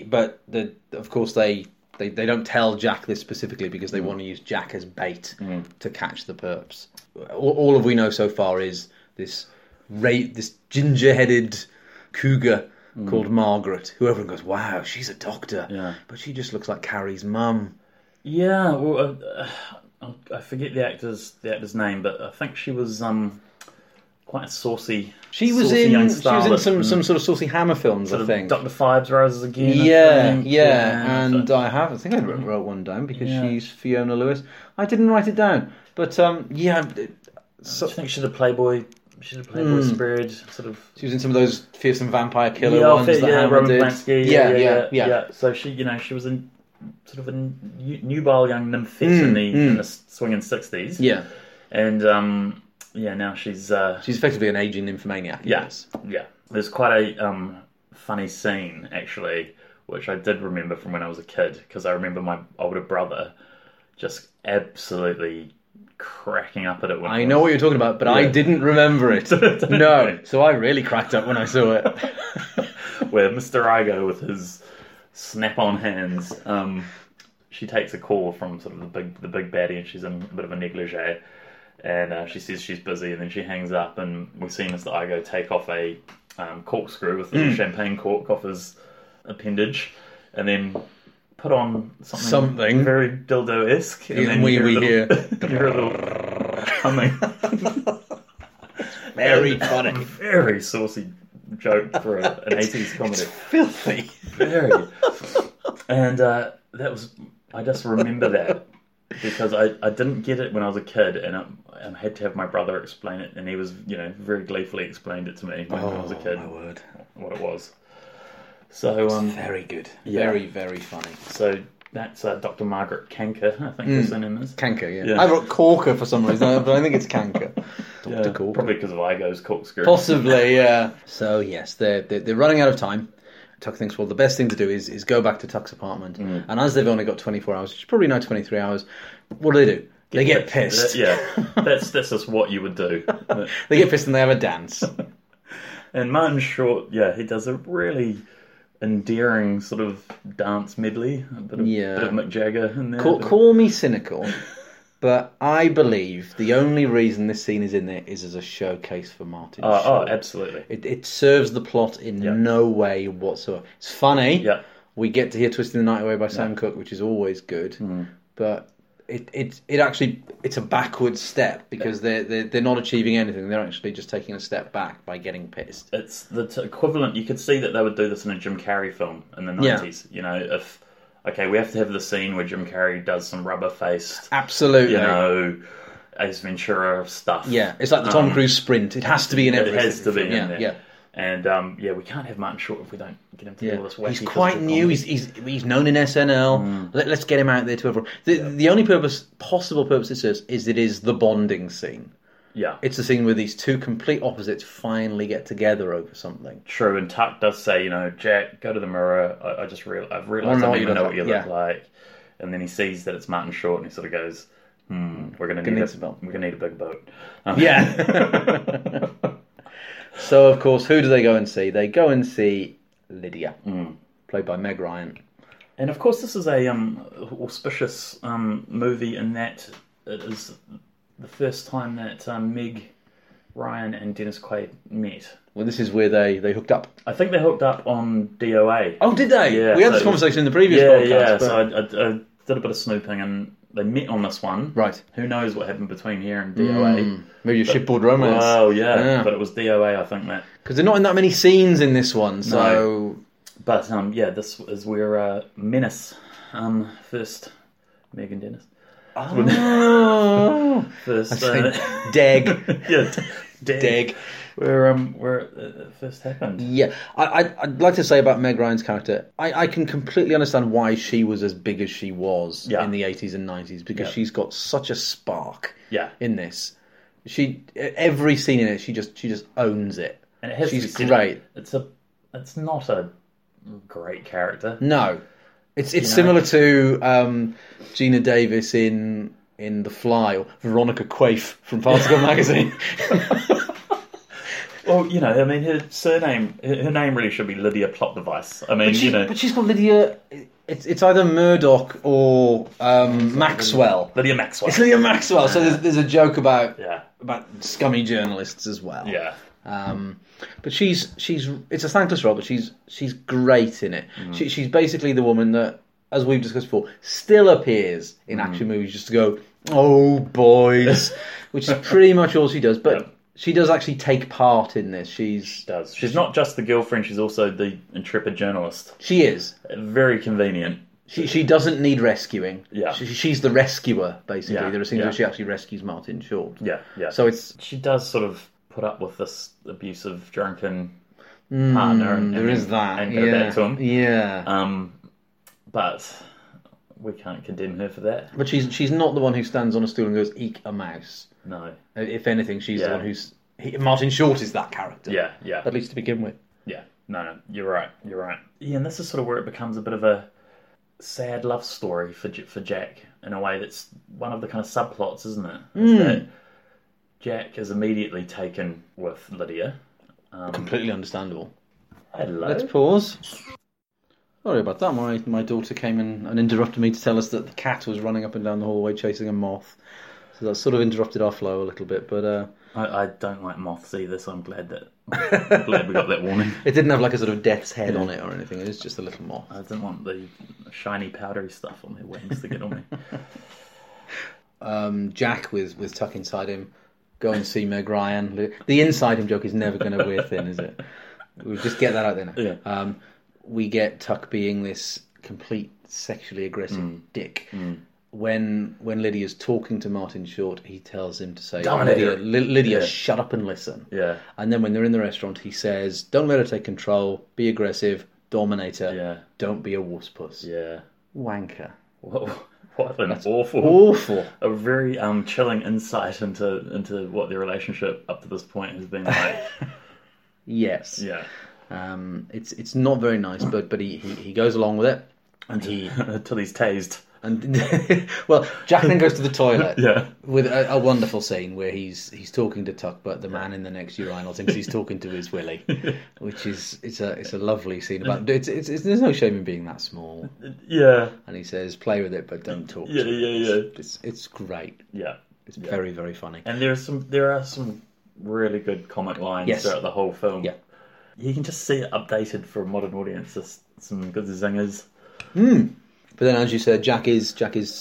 S2: of course they don't tell Jack this specifically because they want to use Jack as bait to catch the perps. All of we know so far is this ginger-headed cougar called Margaret, who everyone goes, wow, she's a doctor.
S1: Yeah.
S2: But she just looks like Carrie's mum.
S1: Yeah, well, I forget the actor's name, but I think she was quite a saucy.
S2: She was in some sort of Saucy Hammer films, I think.
S1: Dr. Fives rises again.
S2: Yeah. And I think I wrote one down because she's Fiona Lewis. I didn't write it down, but
S1: I think she's a Playboy. She's a Playboy spread, sort of.
S2: She was in some of those fearsome vampire killer ones that Hammer
S1: Roman
S2: did.
S1: Polanski. Yeah. So she was in sort of a nubile young nymphette in the swinging 60s.
S2: Yeah.
S1: And now she's
S2: effectively an aging nymphomaniac.
S1: Yes. Yeah. There's quite a funny scene actually, which I did remember from when I was a kid, because I remember my older brother just absolutely cracking up at it.
S2: I know what you're talking about, but I didn't remember it. No, so I really cracked up when I saw it.
S1: Where Mr. Igo, with his snap-on hands, she takes a call from sort of the big baddie, and she's in a bit of a negligee, and she says she's busy, and then she hangs up, and we see Mr. Igo take off a corkscrew with a champagne cork off his appendage, and then put on something very dildo-esque, and then
S2: we hear
S1: hear a little humming.
S2: Very funny.
S1: Very saucy joke for an 80s comedy.
S2: It's filthy.
S1: Very. And that was... I just remember that because I didn't get it when I was a kid, and I had to have my brother explain it, and he was, you know, very gleefully explained it to me when I was a kid.
S2: My word.
S1: What it was. So
S2: very good. Very, very funny.
S1: So that's Dr. Margaret Kanker, I think her name is.
S2: Kanker, yeah. I wrote Corker for some reason, but I think it's Kanker.
S1: Dr. Corker. Probably because of Igo's corkscrew.
S2: Possibly, yeah. So yes, they're running out of time. Tuck thinks, well, the best thing to do is go back to Tuck's apartment. And as they've only got 24 hours, which is probably now 23 hours, what do? They get pissed.
S1: That's just what you would do.
S2: They get pissed and they have a dance.
S1: And Martin Short, he does a really endearing sort of dance medley. A bit of Mick Jagger in there.
S2: Call me cynical, but I believe the only reason this scene is in there is as a showcase for Martin Short.
S1: Oh, absolutely.
S2: It serves the plot in no way whatsoever. It's funny.
S1: Yeah.
S2: We get to hear "Twisting the Night Away" by Sam Cooke, which is always good. But it's a backward step because they're not achieving anything. They're actually just taking a step back by getting pissed.
S1: It's the equivalent. You could see that they would do this in a Jim Carrey film in the 90s. You know, if we have to have the scene where Jim Carrey does some rubber-faced,
S2: absolutely,
S1: Ace Ventura stuff.
S2: Yeah, it's like the Tom Cruise sprint. It has to be in everything.
S1: It has to be in there.
S2: Yeah.
S1: And we can't have Martin Short if we don't get him to do all this wacky.
S2: He's quite new. He's known in SNL. Let's get him out there to everyone. The only possible purpose it serves is it is the bonding scene.
S1: Yeah,
S2: it's a scene where these two complete opposites finally get together over something.
S1: True, and Tuck does say, Jack, go to the mirror. I've realised I don't even know what you look like. And then he sees that it's Martin Short, and he sort of goes, "We're going to need a big boat."
S2: Yeah. So, of course, who do they go and see? They go and see Lydia, played by Meg Ryan.
S1: And, of course, this is a auspicious movie in that it is the first time that Meg Ryan and Dennis Quaid met.
S2: Well, this is where they hooked up.
S1: I think they hooked up on DOA.
S2: Oh, did they?
S1: Yeah.
S2: We had this conversation in the previous podcast.
S1: Yeah, so I did a bit of snooping and they met on this one.
S2: Right.
S1: Who knows what happened between here and DOA.
S2: Maybe a shipboard romance.
S1: Oh, yeah. But it was DOA, I think that.
S2: Because they're not in that many scenes in this one, so...
S1: No. But, this is where Menace first... Meg and Dennis.
S2: Oh!
S1: First...
S2: Deg.
S1: Yeah,
S2: Deg.
S1: Where it first happened.
S2: Yeah, I'd like to say about Meg Ryan's character, I can completely understand why she was as big as she was in the 80s and 90s, because she's got such a spark in this. Every scene in it, she just owns it.
S1: And she's great. It's not a great character.
S2: No. It's similar to Gina Davis in The Fly, or Veronica Quaife from Particle Magazine. Well,
S1: her name really should be Lydia Plot Device. But
S2: she's got Lydia. It's either Murdoch or Maxwell.
S1: Lydia Maxwell.
S2: It's Lydia Maxwell. So there's a joke about scummy journalists as well.
S1: Yeah.
S2: But she's it's a thankless role, but she's great in it. She's basically the woman that, as we've discussed before, still appears in action movies just to go, "Oh boys," which is pretty much all she does. But she does actually take part in this. She does.
S1: She's not just the girlfriend, she's also the intrepid journalist.
S2: She is.
S1: Very convenient.
S2: She doesn't need rescuing. Yeah. She's the rescuer, basically. There are scenes where she actually rescues Martin Short.
S1: Yeah, yeah.
S2: So
S1: she does sort of put up with this abusive, drunken partner. And
S2: there is that.
S1: And go back to him.
S2: Yeah.
S1: But we can't condemn her for that.
S2: But she's not the one who stands on a stool and goes, "Eek, a mouse."
S1: No.
S2: If anything, she's the one who's... Martin Short is that character.
S1: Yeah, yeah.
S2: At least to begin with.
S1: Yeah. No, you're right. Yeah, and this is sort of where it becomes a bit of a sad love story for Jack, in a way that's one of the kind of subplots, isn't it? Is that Jack is immediately taken with Lydia.
S2: Completely understandable.
S1: Hello.
S2: Let's pause. Sorry about that. My daughter came in and interrupted me to tell us that the cat was running up and down the hallway chasing a moth. So that sort of interrupted our flow a little bit, but...
S1: I don't like moths either, so I'm glad we got that warning.
S2: It didn't have like a sort of death's head on it or anything. It was just a little moth.
S1: I didn't want the shiny, powdery stuff on their wings to get on
S2: me. Jack with Tuck inside him, go and see Meg Ryan. The inside him joke is never going to wear thin, is it? We'll just get that out there now.
S1: Yeah.
S2: We get Tuck being this complete sexually aggressive dick. When Lydia's talking to Martin Short, he tells him to say, Lydia, shut up and listen.
S1: Yeah.
S2: And then when they're in the restaurant, he says, don't let her take control, be aggressive, dominate her, don't be a wusspuss.
S1: Yeah.
S2: Wanker.
S1: What an
S2: awful.
S1: A very chilling insight into what their relationship up to this point has been like.
S2: Yes.
S1: Yeah.
S2: It's not very nice, but he goes along with it.
S1: Until he's tased.
S2: And well, Jack then goes to the toilet
S1: Yeah.
S2: with a wonderful scene where he's talking to Tuck, but the man in the next urinal thinks he's talking to his Willie, which is it's a lovely scene. About it's there's no shame in being that small.
S1: Yeah.
S2: And he says, "Play with it, but don't talk."
S1: Yeah,
S2: to it."
S1: yeah.
S2: It's great.
S1: Yeah.
S2: It's very, very funny.
S1: And there are some really good comic lines throughout the whole film.
S2: Yeah.
S1: You can just see it updated for a modern audience. Just some good zingers.
S2: But then, as you said, Jack is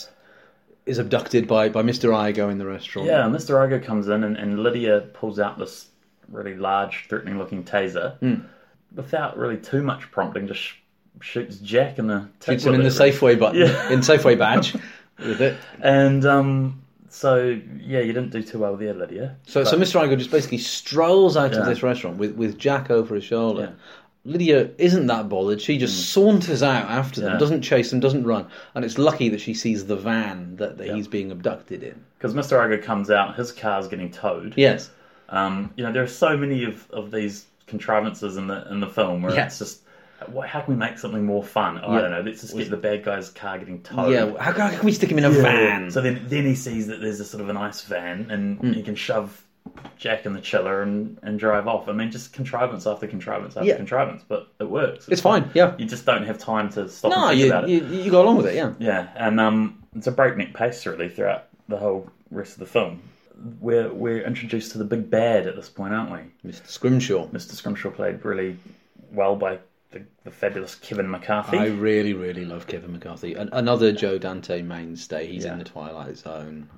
S2: abducted by Mr. Igo in the restaurant.
S1: Yeah, Mr. Igo comes in and Lydia pulls out this really large, threatening-looking taser without really too much prompting. Just shoots Jack in the
S2: Shoots him in the Safeway button, in Safeway badge with it.
S1: And so yeah, you didn't do too well there, Lydia.
S2: So Mr. Igo just basically strolls out of this restaurant with Jack over his shoulder.
S1: Yeah.
S2: Lydia isn't that bothered. She just saunters out after them, doesn't chase them, doesn't run. And it's lucky that she sees the van that he's being abducted in.
S1: Because Mr. Igo comes out, his car's getting towed.
S2: Yes.
S1: There are so many of these contrivances in the film where it's just, how can we make something more fun? I don't know, let's just get the bad guy's car getting towed.
S2: Yeah, how can we stick him in a van?
S1: So then he sees that there's a sort of a nice van and he can shove Jack in the chiller and drive off. I mean, just contrivance after contrivance after contrivance, but it works.
S2: It's fine, yeah.
S1: You just don't have time to stop and think about it.
S2: You go along with it, yeah.
S1: Yeah, and it's a breakneck pace, really, throughout the whole rest of the film. We're introduced to the big bad at this point, aren't we?
S2: Mr. Scrimshaw.
S1: Mr. Scrimshaw played really well by the fabulous Kevin McCarthy.
S2: I really, really love Kevin McCarthy. Another Joe Dante mainstay. He's in The Twilight Zone.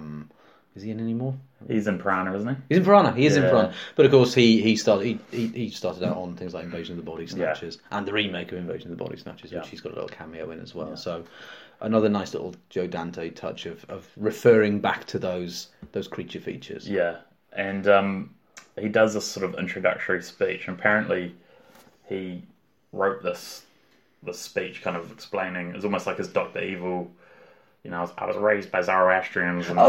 S2: Is he in any more?
S1: He's in Piranha, isn't he?
S2: He's in Piranha. He is in Piranha. But of course, he started out on things like Invasion of the Body Snatchers and the remake of Invasion of the Body Snatchers, which he's got a little cameo in as well. Yeah. So another nice little Joe Dante touch of referring back to those creature features.
S1: Yeah, and he does this sort of introductory speech. And apparently, he wrote this speech, kind of explaining. It's almost like his Dr. Evil. I was raised by Zoroastrians. And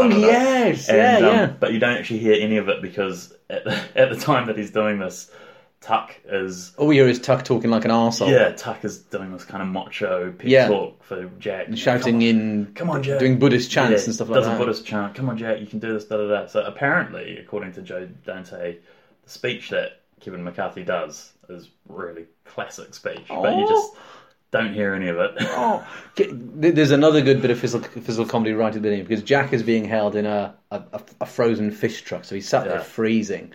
S1: But you don't actually hear any of it because at the time that he's doing this, Tuck is...
S2: All we hear is Tuck talking like an arsehole.
S1: Yeah, Tuck is doing this kind of macho talk for Jack.
S2: And shouting
S1: come on, Jack.
S2: Doing Buddhist chants and stuff like that.
S1: Does a Buddhist chant. Come on, Jack, you can do this, da-da-da. So apparently, according to Joe Dante, the speech that Kevin McCarthy does is really classic speech. But you just... don't hear any of it.
S2: There's another good bit of physical comedy right at the beginning because Jack is being held in a frozen fish truck, so he's sat there freezing.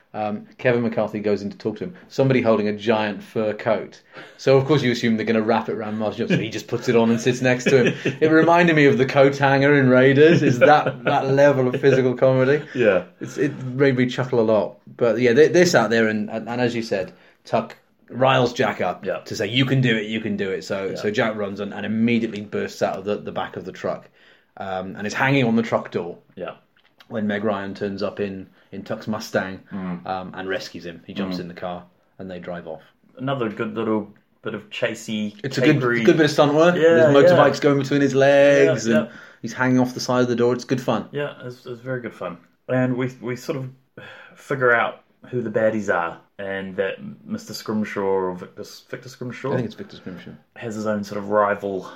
S2: Kevin McCarthy goes in to talk to him. Somebody holding a giant fur coat. So of course you assume they're going to wrap it around Marshall. So he just puts it on and sits next to him. It reminded me of the coat hanger in Raiders. Is that level of physical comedy?
S1: Yeah,
S2: it made me chuckle a lot. But yeah, they're sat there and as you said, Tuck riles Jack up to say, you can do it. So Jack runs and immediately bursts out of the back of the truck and is hanging on the truck door when Meg Ryan turns up in Tuck's Mustang and rescues him. He jumps in the car and they drive off.
S1: Another good little bit of chasey,
S2: it's a good bit of stunt work. There's motorbikes going between his legs and he's hanging off the side of the door. It's good fun.
S1: Yeah, it's very good fun. And we sort of figure out who the baddies are, and that Mr. Scrimshaw or Victor Scrimshaw,
S2: I think it's Victor Scrimshaw,
S1: has his own sort of rival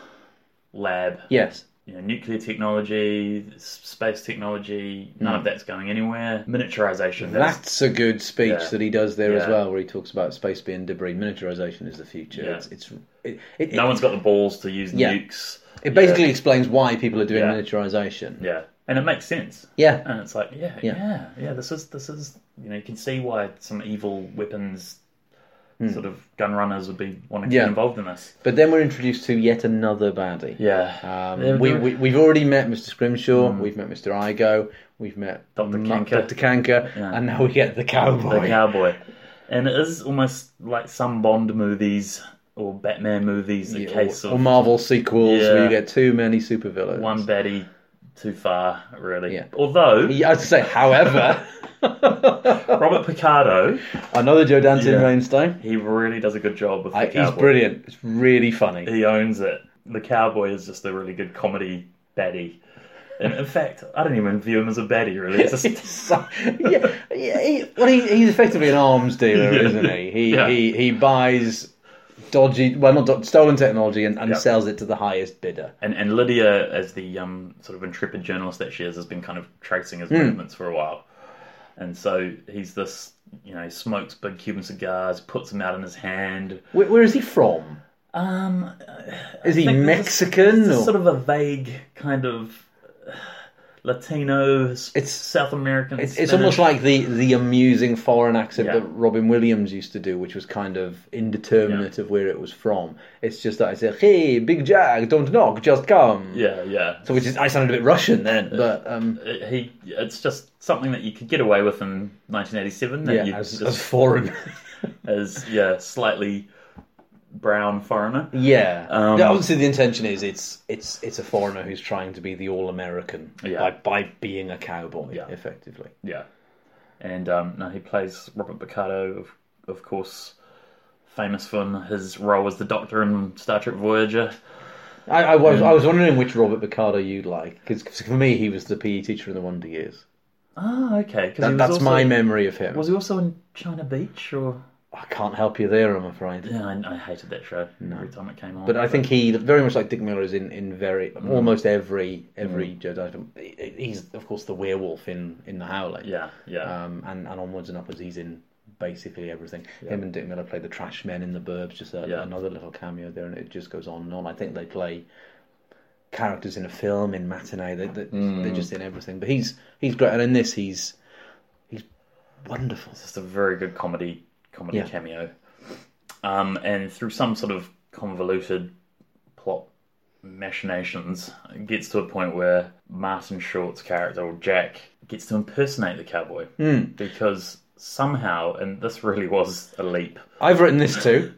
S1: lab.
S2: Yes.
S1: Nuclear technology, space technology, none of that's going anywhere. Miniaturization.
S2: That's a good speech that he does there as well, where he talks about space being debris. Miniaturization is the future. Yeah.
S1: No one's got the balls to use nukes.
S2: It basically explains why people are doing miniaturization.
S1: Yeah. And it makes sense.
S2: Yeah.
S1: And it's like, this is you can see why some evil weapons sort of gun runners would be wanting to get involved in this.
S2: But then we're introduced to yet another baddie.
S1: Yeah.
S2: We've already met Mr. Scrimshaw, we've met Mr. Igo, we've met
S1: Dr.
S2: Kanker, and now we get the cowboy.
S1: The cowboy. And it is almost like some Bond movies or Batman movies,
S2: or Marvel sequels where you get too many supervillains.
S1: One baddie too far, really.
S2: Yeah.
S1: Although...
S2: I have to say, however...
S1: Robert Picardo,
S2: another Joe Dante mainstay.
S1: He really does a good job with the cowboy.
S2: He's brilliant. It's really funny.
S1: He owns it. The cowboy is just a really good comedy baddie. And in fact, I don't even view him as a baddie, really. It's just...
S2: he's effectively an arms dealer, isn't he? He buys dodgy, well, not stolen technology, and sells it to the highest bidder.
S1: And Lydia, as the sort of intrepid journalist that she is, has been kind of tracing his movements for a while. And so he's this, he smokes big Cuban cigars, puts them out in his hand.
S2: Where is he from? Is he Mexican?
S1: It's sort of a vague kind of Latino, South American.
S2: It's almost like the amusing foreign accent that Robin Williams used to do, which was kind of indeterminate of where it was from. It's just that I said, "Hey, Big Jack, don't knock, just come."
S1: Yeah.
S2: So I sounded a bit Russian then, but
S1: it's just something that you could get away with in 1987. That
S2: as foreign,
S1: as slightly brown foreigner.
S2: Obviously the intention is it's a foreigner who's trying to be the all-American by being a cowboy, effectively.
S1: And he plays Robert Picardo, of course, famous for his role as the Doctor in Star Trek Voyager.
S2: I was wondering which Robert Picardo you'd like, because for me he was the PE teacher in the Wonder Years.
S1: Oh, okay.
S2: That's my memory of him.
S1: Was he also in China Beach, or...? I
S2: can't help you there, I'm afraid.
S1: Yeah, I hated that show every time it came on.
S2: But I think he, very much like Dick Miller, is in almost every Jedi film. He's, of course, the werewolf in The Howling.
S1: Yeah.
S2: And onwards and upwards, he's in basically everything. Him and Dick Miller play the trash men in The Burbs, just another little cameo there, and it just goes on and on. I think they play characters in a film, in Matinee. They're just in everything. But he's great, and in this, he's wonderful.
S1: It's just a very good comedy cameo, and through some sort of convoluted plot machinations, it gets to a point where Martin Short's character, or Jack, gets to impersonate the cowboy because somehow, and this really was a leap.
S2: I've written this too.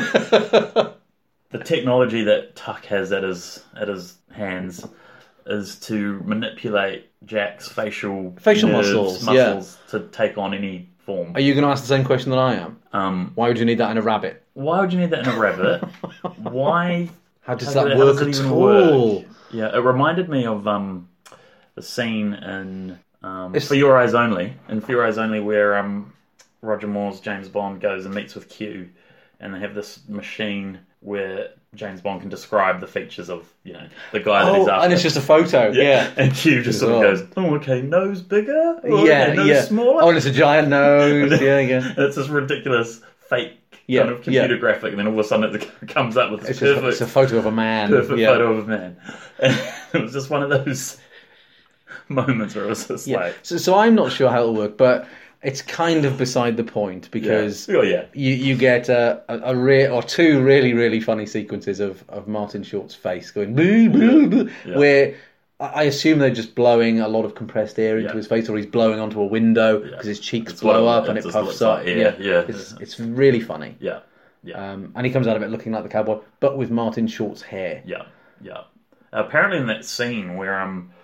S1: The technology that Tuck has at his hands is to manipulate Jack's facial
S2: muscles
S1: to take on any form.
S2: Are you going to ask the same question that I am? Why would you need that in a rabbit?
S1: Why would you need that in a rabbit? Why?
S2: How does that work at all?
S1: Yeah, it reminded me of the scene in For Your Eyes Only. In For Your Eyes Only, where Roger Moore's James Bond goes and meets with Q, and they have this machine where James Bond can describe the features of, the guy that he's after.
S2: And it's just a photo, yeah.
S1: And Q just sort of goes, "Oh, okay, nose bigger? Nose smaller?
S2: Oh, and it's a giant nose, yeah.
S1: It's this ridiculous fake kind of computer graphic, and then all of a sudden it comes up with this
S2: it's a photo of a man.
S1: Perfect photo of a man. And it was just one of those moments where it was just like...
S2: So I'm not sure how it'll work, but... It's kind of beside the point because you get two really, really funny sequences of Martin Short's face going boo, boo, boo, where I assume they're just blowing a lot of compressed air into his face, or he's blowing onto a window because his cheeks blow up and it puffs up. It's really funny. And he comes out of it looking like the cowboy, but with Martin Short's hair.
S1: Apparently in that scene where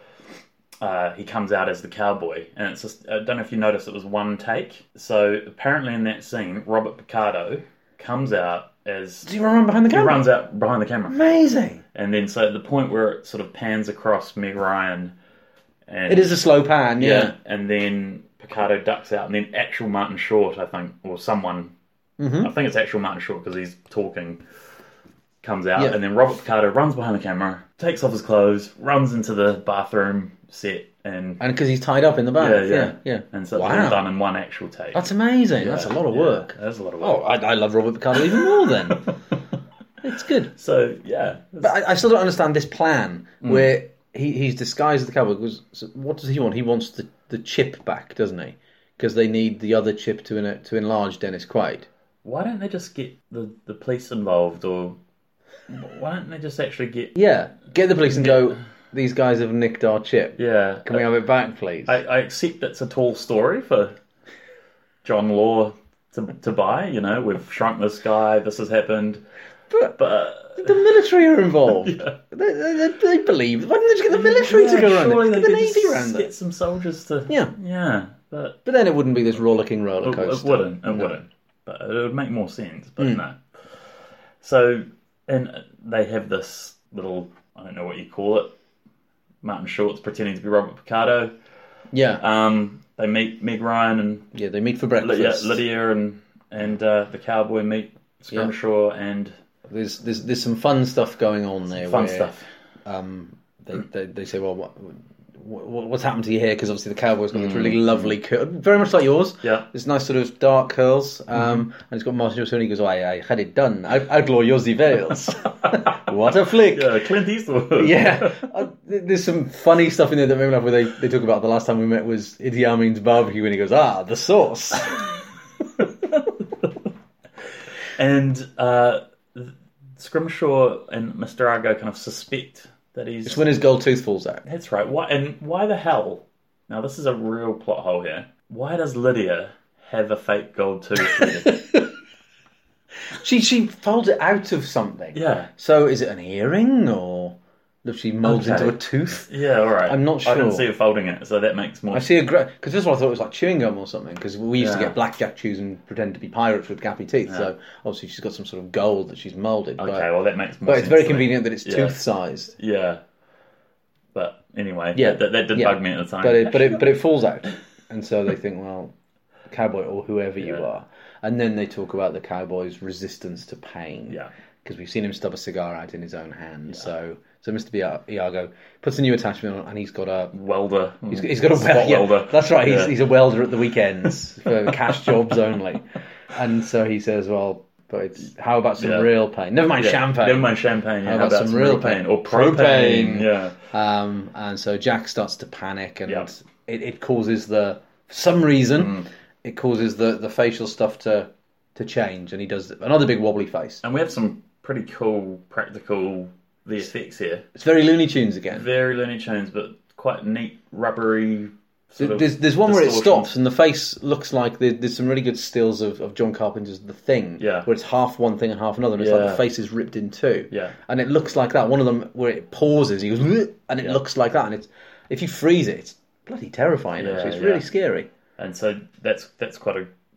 S1: he comes out as the cowboy, and it's just, I don't know if you noticed, it was one take. So apparently in that scene, Robert Picardo comes out as...
S2: Does he run behind the camera?
S1: He runs out behind the camera.
S2: Amazing!
S1: And then so at the point where it sort of pans across Meg Ryan... And,
S2: it is a slow pan,
S1: and then Picardo ducks out, and then actual Martin Short, I think, or someone... I think it's actual Martin Short because he's talking... comes out, and then Robert Picardo runs behind the camera, takes off his clothes, runs into the bathroom set, and
S2: because he's tied up in the bath. Yeah.
S1: And so it's all done in one actual take.
S2: That's amazing. That's a lot of work.
S1: That's a lot of work.
S2: Oh, I love Robert Picardo even more then. It's good.
S1: So,
S2: But I still don't understand this plan where he's disguised as the cowboy. Because what does he want? He wants the chip back, doesn't he? Because they need the other chip to enlarge Dennis Quaid.
S1: Why don't they just get the police involved, or... Why don't they just actually get
S2: the police and go, these guys have nicked our chip.
S1: Yeah.
S2: Can we have it back, please?
S1: I accept it's a tall story for John Law to buy, we've shrunk this guy, this has happened. But
S2: the military are involved. They believe. Why didn't they just get the military to go around it? Get the Navy around it.
S1: Get some soldiers to...
S2: Yeah.
S1: But
S2: then it wouldn't be this rollicking roller coaster.
S1: It wouldn't. But it would make more sense, but no. So... And they have this little, I don't know what you call it, Martin Short's pretending to be Robert Picardo.
S2: Yeah.
S1: They meet Meg Ryan and...
S2: Yeah, they meet for breakfast.
S1: Lydia and the cowboy meet Scrimshaw and
S2: there's some fun stuff going on there.
S1: Fun
S2: where,
S1: stuff.
S2: They say, well, what's happened to your hair? Because obviously the cowboy's got this really lovely curl, very much like yours.
S1: Yeah.
S2: This nice sort of dark curls. And it's got Martin Short, and he goes, I had it done. Outlaw Yossi Vales. What a flick.
S1: Yeah, Clint Eastwood.
S2: Yeah. There's some funny stuff in there that made me laugh, where they talk about the last time we met was Idi Amin's barbecue, and he goes, the sauce.
S1: And Scrimshaw and Mr. Argo kind of suspect that he's...
S2: It's when his gold tooth falls out.
S1: That's right. Why the hell? Now, this is a real plot hole here. Why does Lydia have a fake gold tooth?
S2: She folds it out of something.
S1: Yeah.
S2: So is it an earring, or does she mould into a tooth?
S1: Yeah, all right.
S2: I'm not sure.
S1: I didn't see her folding it, so that makes more...
S2: I see because this one I thought it was like chewing gum or something, because we used to get blackjack chews and pretend to be pirates with gappy teeth, so obviously she's got some sort of gold that she's moulded.
S1: Okay, well that makes more sense.
S2: But it's very convenient that it's tooth-sized.
S1: Yeah. But anyway, that did bug me at the time.
S2: But it falls out. And so they think, well, cowboy or whoever you are. And then they talk about the cowboy's resistance to pain.
S1: Yeah.
S2: Because we've seen him stub a cigar out in his own hand. Yeah. So Mr. Iago puts a new attachment on, and he's got a
S1: welder.
S2: He's got a welder. That's right.
S1: Yeah.
S2: He's a welder at the weekends for cash jobs only. And so he says, well, but how about some real pain? Never mind champagne.
S1: Never mind champagne.
S2: How about some real pain?
S1: Or propane. Yeah.
S2: And so Jack starts to panic, and it causes for some reason, it causes the facial stuff to change, and he does another big wobbly face.
S1: And we have some pretty cool practical VFX here.
S2: It's very Looney Tunes again.
S1: Very Looney Tunes, but quite neat, rubbery.
S2: There's one where it stops and the face looks like there's some really good stills of John Carpenter's The Thing, where it's half one thing and half another, and it's like the face is ripped in two.
S1: Yeah.
S2: And it looks like that. One of them where it pauses, he goes, and it looks like that. And if you freeze it, it's bloody terrifying. Actually, it's really scary.
S1: And so that's quite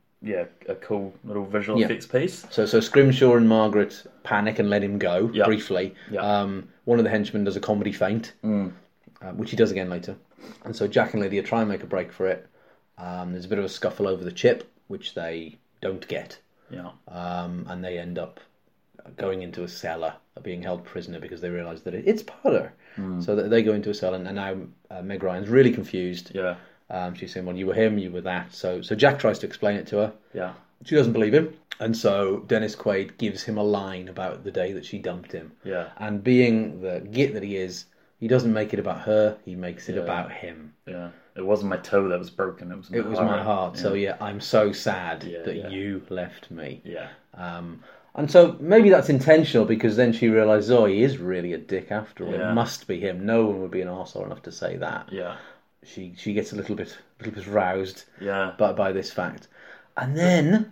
S1: a cool little visual effects piece.
S2: So Scrimshaw and Margaret panic and let him go briefly.
S1: Yeah.
S2: One of the henchmen does a comedy feint, which he does again later. And so Jack and Lydia try and make a break for it. There's a bit of a scuffle over the chip, which they don't get.
S1: Yeah.
S2: And they end up going into a cellar, being held prisoner because they realise that it's Potter. So they go into a cell, and now Meg Ryan's really confused.
S1: Yeah.
S2: She's saying, well, you were him, you were that. So Jack tries to explain it to her.
S1: Yeah.
S2: She doesn't believe him. And so Dennis Quaid gives him a line about the day that she dumped him.
S1: Yeah.
S2: And being the git that he is, he doesn't make it about her, he makes it about him.
S1: Yeah. It wasn't my toe that was broken, it was my heart.
S2: Yeah. So I'm so sad that you left me.
S1: Yeah.
S2: And so maybe that's intentional, because then she realises, he is really a dick after all.
S1: Yeah.
S2: It must be him. No one would be an arsehole enough to say that.
S1: Yeah.
S2: She gets a little bit roused by this fact. And then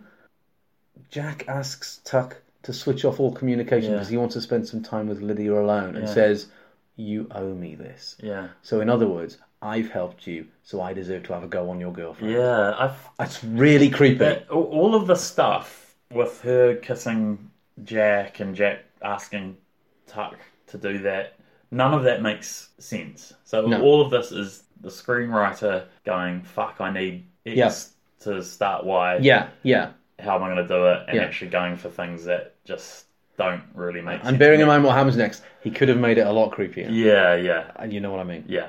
S2: Jack asks Tuck to switch off all communication because he wants to spend some time with Lydia alone, and says, you owe me this.
S1: Yeah.
S2: So in other words, I've helped you, so I deserve to have a go on your girlfriend.
S1: Yeah.
S2: That's really creepy.
S1: All of the stuff with her kissing Jack and Jack asking Tuck to do that, none of that makes sense. So all of this is the screenwriter going, fuck, I need X to start Y.
S2: Yeah.
S1: How am I going to do it? And actually going for things that just don't really make sense.
S2: And bearing in mind what happens next, he could have made it a lot creepier.
S1: Yeah.
S2: And you know what I mean?
S1: Yeah.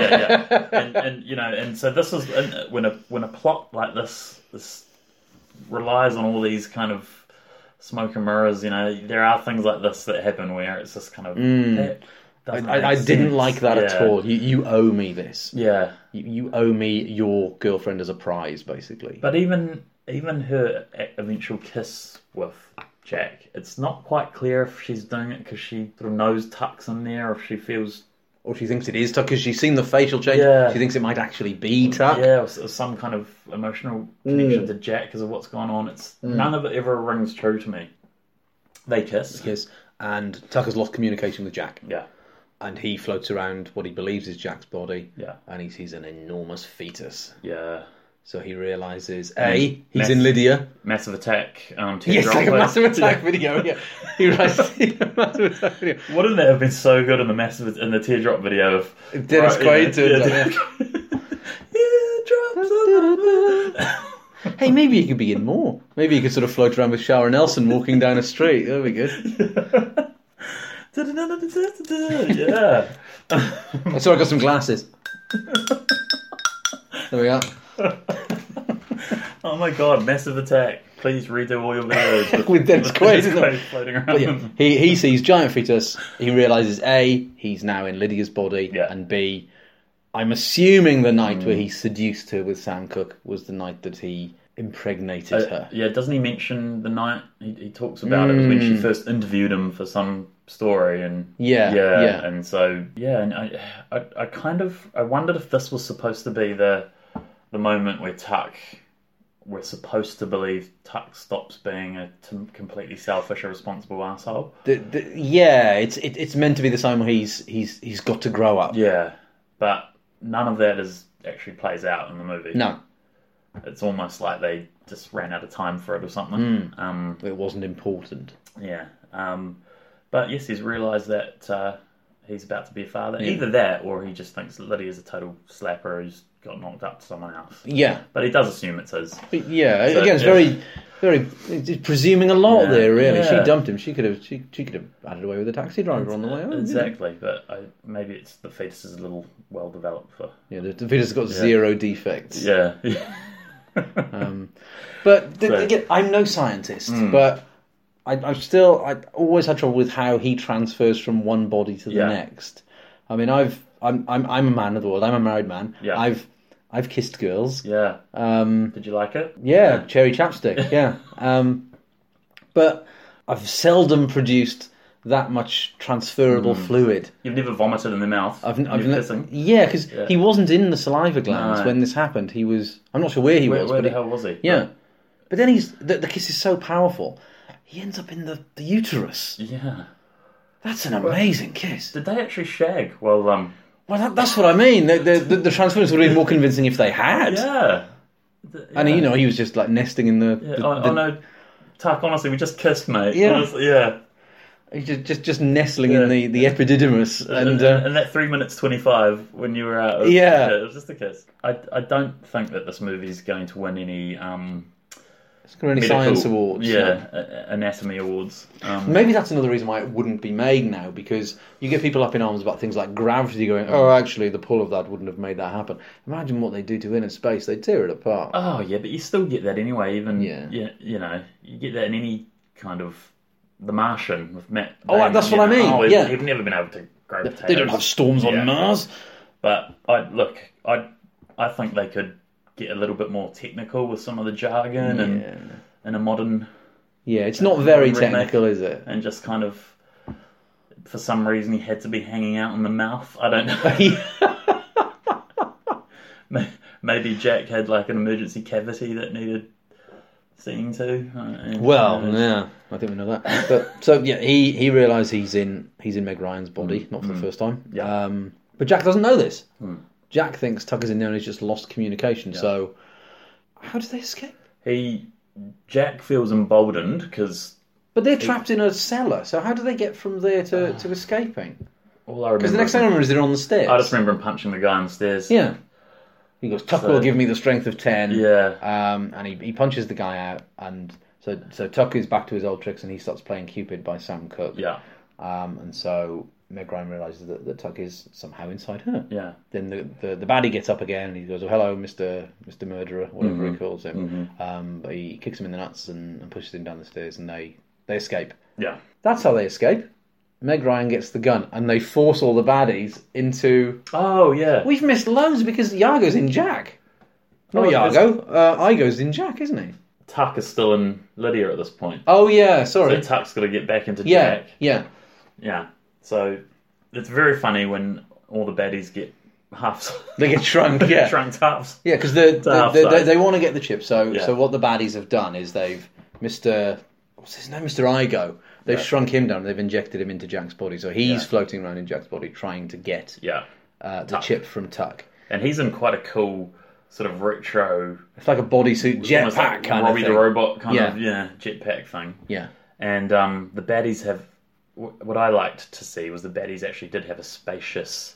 S1: And so this is when a plot like this relies on all these kind of smoke and mirrors. There are things like this that happen where it's just kind of.
S2: I didn't like that at all. You owe me this.
S1: Yeah.
S2: You owe me your girlfriend as a prize, basically.
S1: But even her eventual kiss with Jack, it's not quite clear if she's doing it because she sort of knows Tuck's in there, or if she feels...
S2: Or she thinks it is Tuck because she's seen the facial change.
S1: Yeah.
S2: She thinks it might actually be Tuck.
S1: Yeah, or some kind of emotional connection to Jack because of what's going on. None of it ever rings true to me. They kiss.
S2: And Tuck has lost communication with Jack.
S1: Yeah.
S2: And he floats around what he believes is Jack's body.
S1: Yeah.
S2: And he sees an enormous fetus.
S1: Yeah.
S2: So he realises, he's in Lydia.
S1: Massive Attack.
S2: Yes, like a Massive Attack video. Yeah. He writes a Massive Attack video.
S1: Wouldn't that have been so good in the Teardrop video of
S2: Dennis Quaid turns up. Hey, maybe he could be in more. Maybe he could sort of float around with Shara Nelson walking down a street. That'd be good.
S1: Yeah.
S2: Sorry, I got some glasses. There we are.
S1: Oh my god, Massive Attack. Please redo all your videos
S2: With Dennis Quaid in them.
S1: floating around.
S2: But yeah, he sees giant fetus. He realises A, he's now in Lydia's body,
S1: Yeah.
S2: and B, I'm assuming the night where he seduced her with Sam Cooke was the night that he impregnated her.
S1: Yeah, doesn't he mention the night he talks about it was when she first interviewed him for some story, and
S2: Yeah.
S1: and so and I kind of wondered if this was supposed to be the moment where Tuck, we're supposed to believe Tuck stops being a completely selfish, irresponsible asshole.
S2: It's meant to be the sign where he's got to grow up.
S1: Yeah, but none of that actually plays out in the movie.
S2: No,
S1: It's almost like they just ran out of time for it or something.
S2: it wasn't important.
S1: Yeah. But yes, he's realised that he's about to be a father. Either that, or he just thinks that Lydia's a total slapper who's got knocked up to someone else.
S2: Yeah,
S1: But he does assume it's his.
S2: but yeah.
S1: So,
S2: Again, it's very it's presuming a lot there. Really,
S1: Yeah.
S2: she dumped him. She could have had it away with a taxi driver on the way home.
S1: Exactly. But maybe it's the fetus is a little well developed for.
S2: Yeah, the fetus has got zero defects.
S1: Yeah.
S2: But again, I'm no scientist, but I always had trouble with how he transfers from one body to the next. I mean, I'm a man of the world. I'm a married man.
S1: Yeah.
S2: I've kissed girls.
S1: Yeah. Did you like it?
S2: Yeah, cherry chapstick. Yeah. But I've seldom produced that much transferable fluid.
S1: You've never vomited in the mouth.
S2: I've
S1: kissing.
S2: Yeah, because he wasn't in the saliva glands when this happened. He was. I'm not sure where he was.
S1: Where
S2: but
S1: the hell was he?
S2: Yeah, but then the kiss is so powerful. He ends up in the uterus.
S1: Yeah.
S2: That's an amazing kiss.
S1: Did they actually shag? Well,
S2: Well, that's what I mean. The transference would have been more convincing if they had.
S1: yeah.
S2: And he was just like nesting in the.
S1: Yeah. No, Tuck. Honestly, we just kissed, mate.
S2: Yeah.
S1: Honestly, yeah.
S2: He's just nestling in the epididymis, and
S1: that 3 minutes 25 when you were out. It was just a kiss. I don't think that this movie is going to win any
S2: science awards.
S1: Yeah, anatomy awards.
S2: Maybe that's another reason why it wouldn't be made now, because you get people up in arms about things like gravity, going, "Oh, actually, the pull of that wouldn't have made that happen." Imagine what they do to inner space; they tear it apart.
S1: Oh yeah, but you still get that anyway. Even you get that in any kind of The Martian with Matt.
S2: Oh, that's what I mean.
S1: He've never been able to grow potatoes.
S2: They don't have storms on Mars.
S1: But I think they could get a little bit more technical with some of the jargon and a modern. Yeah,
S2: it's not very technical, is it?
S1: And just kind of, for some reason, he had to be hanging out in the mouth. I don't know. Maybe Jack had like an emergency cavity that needed seeing to.
S2: Yeah, I think we know that. But so yeah, he realised he's in Meg Ryan's body, not for the first time.
S1: Yeah.
S2: But Jack doesn't know this. Jack thinks Tucker's in there and he's just lost communication. Yeah. So how do they escape?
S1: Jack feels emboldened because.
S2: But they're trapped in a cellar. So how do they get from there to escaping?
S1: All I remember.
S2: Because the next thing I remember is they're on the stairs.
S1: I just remember him punching the guy on the stairs.
S2: Yeah. He goes, Tucker will give me the strength of 10.
S1: Yeah.
S2: And he punches the guy out, and so Tucker's back to his old tricks, and he starts playing Cupid by Sam Cooke.
S1: Yeah.
S2: And so Meg Ryan realises that Tuck is somehow inside her.
S1: Yeah.
S2: Then the baddie gets up again, and he goes, "Oh, hello, Mr. Murderer," whatever he calls him. But he kicks him in the nuts and pushes him down the stairs, and they escape.
S1: Yeah.
S2: That's how they escape. Meg Ryan gets the gun, and they force all the baddies into...
S1: Oh, yeah.
S2: We've missed loads because Iago's in Jack. Not Iago. Igo's in Jack, isn't he?
S1: Tuck is still in Lydia at this point.
S2: Oh, yeah, sorry.
S1: So Tuck's got to get back into Jack.
S2: Yeah.
S1: So it's very funny when all the baddies get half...
S2: They get shrunk, yeah.
S1: Shrunk halves.
S2: Yeah, because they want to get the chip. So what the baddies have done is they've... What's his name? Mr. Igo. They've shrunk him down. They've injected him into Jack's body. So he's floating around in Jack's body trying to get the chip from Tuck.
S1: And he's in quite a cool sort of retro...
S2: It's like a bodysuit jetpack
S1: like
S2: kind
S1: Robbie
S2: of thing.
S1: the Robot kind of jetpack thing.
S2: Yeah.
S1: And the baddies have... What I liked to see was the baddies actually did have a spacious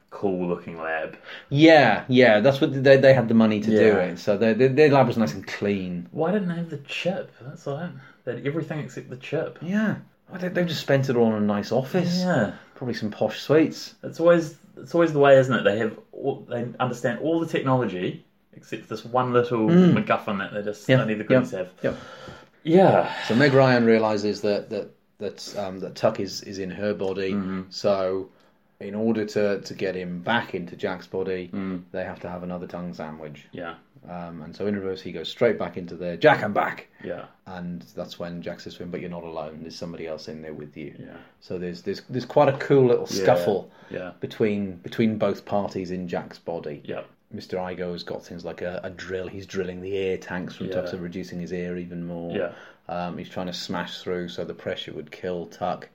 S1: cool-looking lab.
S2: Yeah, that's what they had the money to do
S1: Yeah.
S2: it. So their lab was nice and clean.
S1: Why didn't they have the chip? That's all. They had everything except the chip.
S2: Yeah, well, they've just spent it all on a nice office.
S1: Yeah.
S2: Probably some posh suites.
S1: It's always the way, isn't it? They understand all the technology except this one little MacGuffin that they just only the goodies have.
S2: Yep.
S1: Yeah.
S2: So Meg Ryan realizes that Tuck is in her body. So in order to get him back into Jack's body, they have to have another tongue sandwich.
S1: Yeah.
S2: And so in reverse, he goes straight back into there. Jack, I'm back.
S1: Yeah.
S2: And that's when Jack says to him, "But you're not alone. There's somebody else in there with you."
S1: Yeah.
S2: So there's quite a cool little scuffle
S1: Yeah.
S2: between both parties in Jack's body.
S1: Yeah.
S2: Mr. Igo has got things like a drill. He's drilling the air tanks from Tuck, so reducing his air even more.
S1: Yeah.
S2: He's trying to smash through so the pressure would kill Tuck.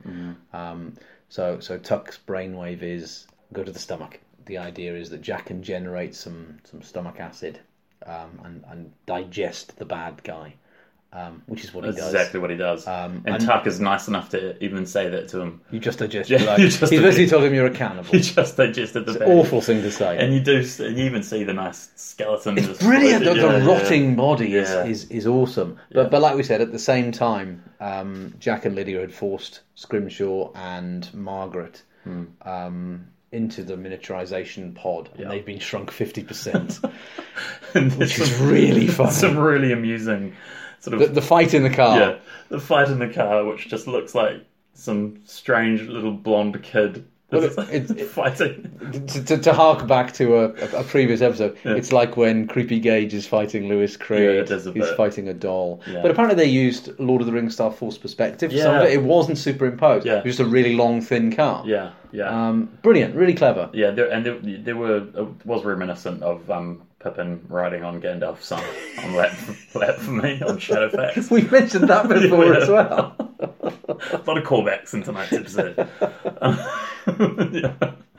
S2: So Tuck's brainwave is go to the stomach. The idea is that Jack can generate some stomach acid and digest the bad guy, which is what he
S1: That's
S2: does.
S1: exactly what he does. And Tuck is nice enough to even say that to him.
S2: You just digest
S1: Yeah,
S2: your life.
S1: you just
S2: He's basically told him you're a cannibal.
S1: He just digested the
S2: It's
S1: bad.
S2: an awful thing to say.
S1: And you even see the nice skeleton.
S2: It's
S1: just
S2: brilliant.
S1: floated.
S2: The rotting body
S1: Yeah.
S2: is awesome. But like we said, at the same time, Jack and Lydia had forced Scrimshaw and Margaret into the miniaturization pod, and they've been shrunk 50%, which is really funny.
S1: Some really amusing sort of
S2: The fight in the car.
S1: yeah, the fight in the car, which just looks like some strange little blonde kid
S2: Well,
S1: fighting.
S2: To hark back to a previous episode, it's like when Creepy Gage is fighting Lewis Creed.
S1: Yeah, it is a
S2: He's
S1: bit.
S2: fighting a doll.
S1: Yeah.
S2: But apparently they used Lord of the Rings style forced perspective.
S1: Yeah.
S2: Some of it wasn't superimposed.
S1: Yeah.
S2: It was just a really long, thin car.
S1: Yeah, yeah,
S2: Brilliant, really clever.
S1: yeah. There were it was reminiscent of Pippin riding on Gandalf's son on lap for me on Shadowfax.
S2: We mentioned that before
S1: Yeah.
S2: as well.
S1: A lot of callbacks in tonight's episode. Yeah.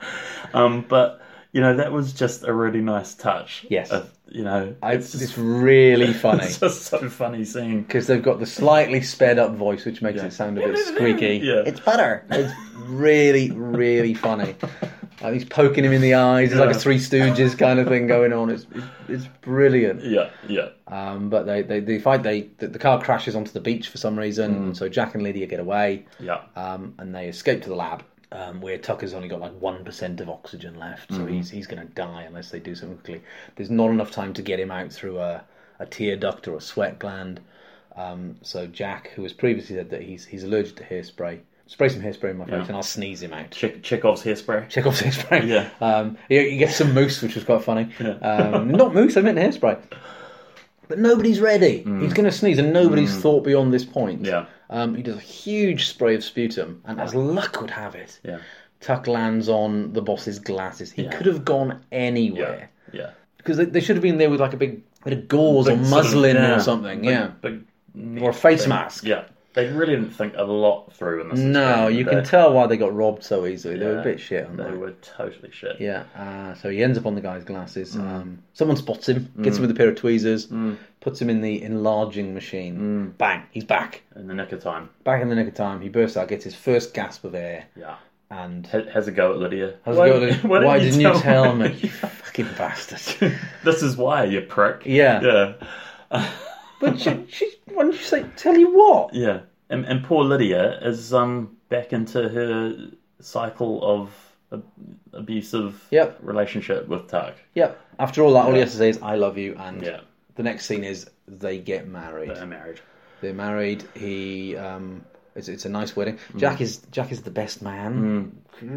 S1: But that was just a really nice touch.
S2: Yes.
S1: It's
S2: really funny.
S1: It's just so funny seeing.
S2: Because they've got the slightly sped up voice, which makes it sound a bit squeaky.
S1: Yeah.
S2: It's butter. It's really, really funny. He's poking him in the eyes. It's like a Three Stooges kind of thing going on. It's brilliant.
S1: Yeah, yeah.
S2: But they fight. The car crashes onto the beach for some reason, and so Jack and Lydia get away.
S1: Yeah.
S2: And they escape to the lab, where Tucker's only got like 1% of oxygen left, so he's going to die unless they do something quickly. There's not enough time to get him out through a tear duct or a sweat gland. So Jack, who has previously said that he's allergic to hairspray, spray some hairspray in my face and I'll sneeze him out.
S1: Chekhov's hairspray.
S2: Chekhov's hairspray.
S1: Yeah.
S2: You get some mousse, which was quite funny.
S1: Yeah.
S2: Not mousse, I meant hairspray. But nobody's ready. He's going to sneeze, and nobody's thought beyond this point.
S1: Yeah.
S2: He does a huge spray of sputum, and as luck would have it,
S1: Yeah.
S2: Tuck lands on the boss's glasses. He could have gone anywhere.
S1: Yeah.
S2: Because they should have been there with like a big bit of gauze or muslin or something. Or a face mask.
S1: Yeah. They really didn't think a lot through in this.
S2: No, you can tell why they got robbed so easily. They were a bit shit on
S1: They
S2: that.
S1: were totally shit.
S2: Yeah, so he ends up on the guy's glasses. Someone spots him, gets him with a pair of tweezers, puts him in the enlarging machine. Bang, he's back.
S1: In the nick of time.
S2: Back in the nick of time. He bursts out, gets his first gasp of air,
S1: Yeah.
S2: and
S1: Has a go at Lydia.
S2: why didn't you tell me? You fucking bastard.
S1: This is why, you prick.
S2: Yeah.
S1: Yeah.
S2: But why don't you say, tell you what?
S1: Yeah. And poor Lydia is back into her cycle of abusive relationship with Tuck.
S2: Yep. After all that, all he has to say is, I love you, and
S1: Yeah.
S2: the next scene is they get married.
S1: They're married.
S2: They're married. It's a nice wedding. Jack is the best man.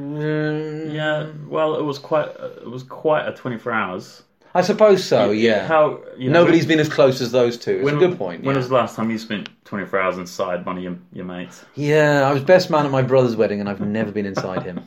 S1: Yeah. Well, it was quite a 24 hours.
S2: I suppose so. Yeah.
S1: How
S2: Nobody's been as close as those two. It's a good point.
S1: When
S2: yeah.
S1: was the last time you spent 24 hours inside one of your mates?
S2: Yeah, I was best man at my brother's wedding, and I've never been inside him.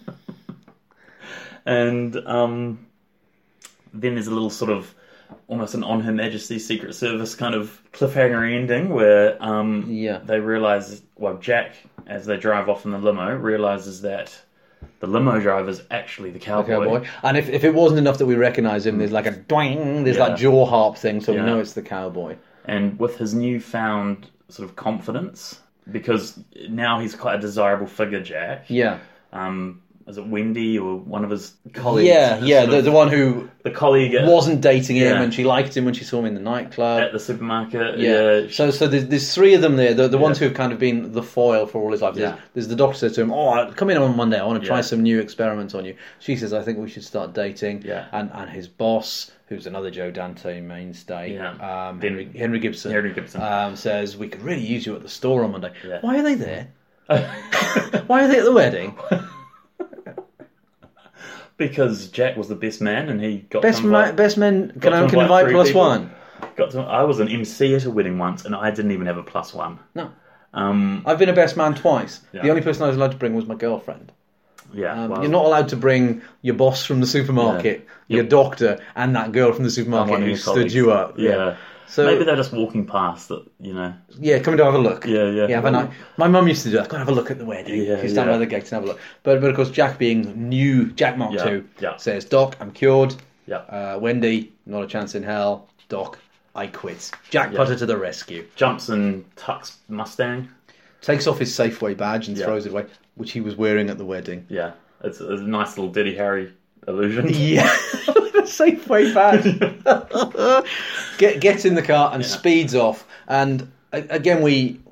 S1: And then there's a little sort of almost an On Her Majesty's Secret Service kind of cliffhanger ending where they realise, well, Jack, as they drive off in the limo, realises that the limo driver's actually the cowboy.
S2: And if it wasn't enough that we recognise him, there's like a doing, there's that jaw harp thing, so we know it's the cowboy.
S1: And with his newfound sort of confidence, because now he's quite a desirable figure, Jack.
S2: Yeah.
S1: is it Wendy or one of his colleagues?
S2: Yeah, the one who
S1: the colleague
S2: wasn't dating him,
S1: yeah.
S2: and she liked him when she saw him in the nightclub
S1: at the supermarket.
S2: Yeah. So there's three of them there. The ones
S1: Yeah.
S2: who have kind of been the foil for all his life. There's the doctor says to him, "Oh, come in on Monday. I want to try some new experiments on you." She says, "I think we should start dating."
S1: Yeah.
S2: And his boss, who's another Joe Dante mainstay, Henry Gibson.
S1: Henry Gibson.
S2: Says, "We could really use you at the store on Monday."
S1: Yeah.
S2: Why are they there? Why are they at the wedding?
S1: Because Jack was the best man, and he got
S2: Best men can
S1: to
S2: invite
S1: three
S2: plus
S1: people.
S2: one.
S1: I was an MC at a wedding once, and I didn't even have a plus one.
S2: No. I've been a best man twice. The only person I was allowed to bring was my girlfriend.
S1: Yeah,
S2: You're not allowed to bring your boss from the supermarket, your doctor, and that girl from the supermarket
S1: one of
S2: who
S1: your
S2: stood
S1: colleagues.
S2: you up.
S1: Yeah.
S2: So
S1: maybe they're just walking past that,
S2: coming to have a look.
S1: Yeah.
S2: Have a night. My mum used to do that. Go and have a look at the wedding.
S1: Yeah,
S2: She'd stand by the gate and have a look. But of course, Jack being new, Jack Mark II, says, "Doc, I'm cured.
S1: Yeah.
S2: Wendy, not a chance in hell. Doc, I quit." Jack Putter to the rescue.
S1: Jumps in Tuck's Mustang.
S2: Takes off his Safeway badge and throws it away, which he was wearing at the wedding.
S1: Yeah. It's a nice little Dirty Harry illusion.
S2: Yeah. Safeway badge. Gets in the car and speeds off. And again,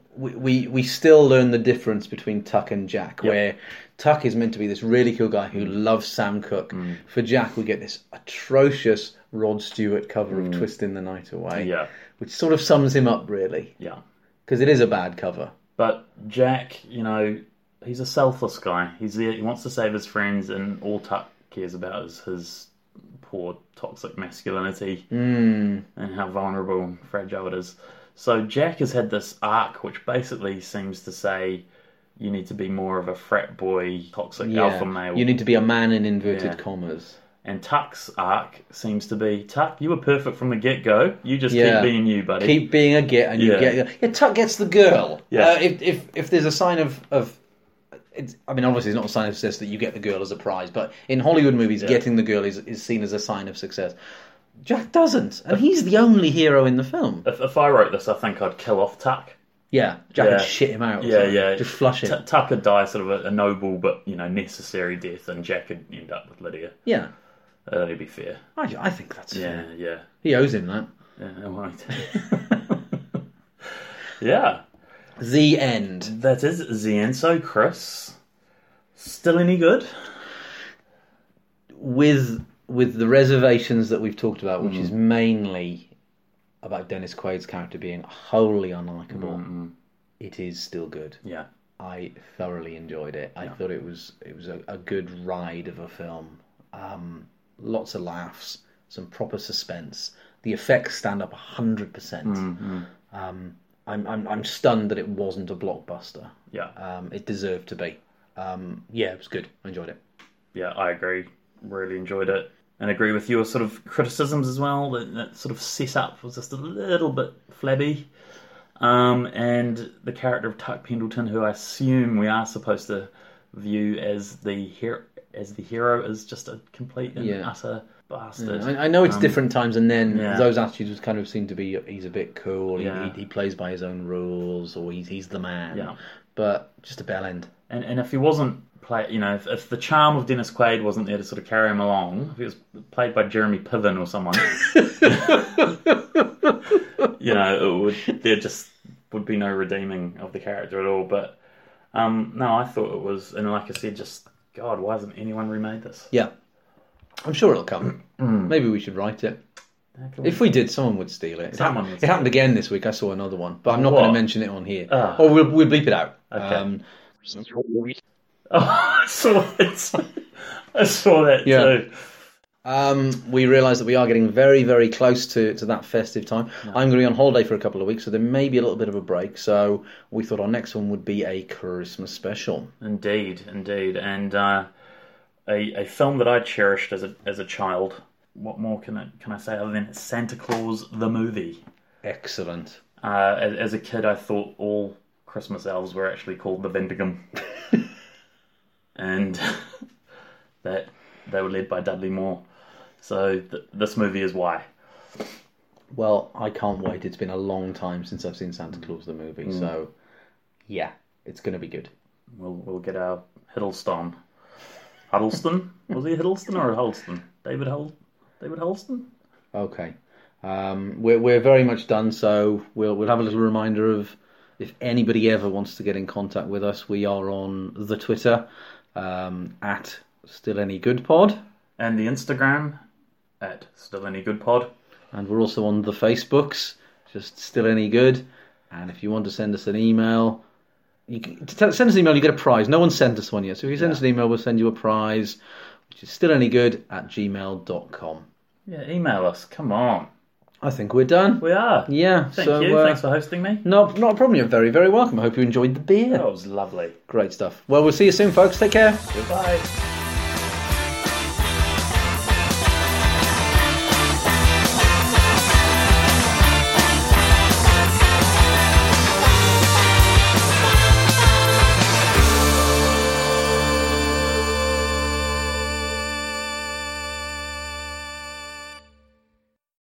S2: we still learn the difference between Tuck and Jack, where Tuck is meant to be this really cool guy who loves Sam Cooke. For Jack, we get this atrocious Rod Stewart cover of Twisting the Night Away, which sort of sums him up, really.
S1: Yeah.
S2: Because it is a bad cover.
S1: But Jack, he's a selfless guy. He's there. He wants to save his friends, and all Tuck cares about is his poor toxic masculinity and how vulnerable and fragile it is. So Jack has had this arc which basically seems to say you need to be more of a frat boy, toxic alpha male.
S2: You need to be a man in inverted commas.
S1: And Tuck's arc seems to be, Tuck, you were perfect from the get-go. You just keep being you, buddy.
S2: Keep being a git and you get... Yeah, Tuck gets the girl.
S1: Yeah.
S2: If there's a sign of obviously it's not a sign of success that you get the girl as a prize, but in Hollywood movies, getting the girl is seen as a sign of success. Jack doesn't, and he's the only hero in the film.
S1: If I wrote this, I think I'd kill off Tuck.
S2: Yeah, Jack would shit him out. Just flush him.
S1: Tuck would die sort of a noble but necessary death, and Jack would end up with Lydia.
S2: Yeah.
S1: That'd be fair.
S2: I think that's fair.
S1: Yeah.
S2: He owes him that.
S1: Yeah, right. Yeah.
S2: The end.
S1: That is the end. So, Chris, still any good?
S2: With the reservations that we've talked about, which is mainly about Dennis Quaid's character being wholly unlikable, it is still good.
S1: Yeah.
S2: I thoroughly enjoyed it. I thought it was a good ride of a film. Lots of laughs, some proper suspense. The effects stand up 100%. I'm stunned that it wasn't a blockbuster.
S1: Yeah.
S2: It deserved to be. It was good. I enjoyed it.
S1: Yeah, I agree. Really enjoyed it. And agree with your sort of criticisms as well. That sort of setup was just a little bit flabby. And the character of Tuck Pendleton, who I assume we are supposed to view as the hero, is just a complete and utter bastard.
S2: Yeah, I know it's different times, and then those attitudes kind of seem to be he's a bit cool, he plays by his own rules, or he's the man. Yeah. But just a bell end. And
S1: if he wasn't if the charm of Dennis Quaid wasn't there to sort of carry him along, if he was played by Jeremy Piven or someone, there just would be no redeeming of the character at all. But no, I thought it was, and like I said, just God, why hasn't anyone remade this?
S2: Yeah. I'm sure it'll come. Maybe we should write it. If we did, someone would steal it. It happened again this week. I saw another one, but I'm not going to mention it on here. Or we'll bleep it out.
S1: Okay. I saw that too.
S2: We realise that we are getting very, very close to that festive time. Yeah. I'm going to be on holiday for a couple of weeks, so there may be a little bit of a break. So we thought our next one would be a Christmas special.
S1: Indeed. And a film that I cherished as a child. What more can I say other than Santa Claus the movie?
S2: Excellent.
S1: As a kid, I thought all Christmas elves were actually called the Vendigo. And that they were led by Dudley Moore. So this movie is why.
S2: Well, I can't wait. It's been a long time since I've seen Santa Claus the movie. So, yeah, it's going to be good.
S1: We'll get our Hiddleston Huddleston. Was he Hiddleston or Huddleston? David Huddleston?
S2: Okay. We're very much done, so we'll have a little reminder of if anybody ever wants to get in contact with us, we are on the Twitter at StillAnyGoodPod.
S1: And the Instagram at StillAnyGoodPod.
S2: And we're also on the Facebooks, just Still Any Good. And if you want to send us an email, send us an email, you get a prize. No one sent us one yet, so if you send us an email, we'll send you a prize, which is stillanygood@gmail.com.
S1: Yeah, email us. Come on.
S2: I think we're done.
S1: We are.
S2: Yeah.
S1: Thank you. Thanks for hosting me.
S2: No, not a problem. You're very, very welcome. I hope you enjoyed the beer.
S1: That was lovely.
S2: Great stuff. Well, we'll see you soon, folks. Take care.
S1: Goodbye.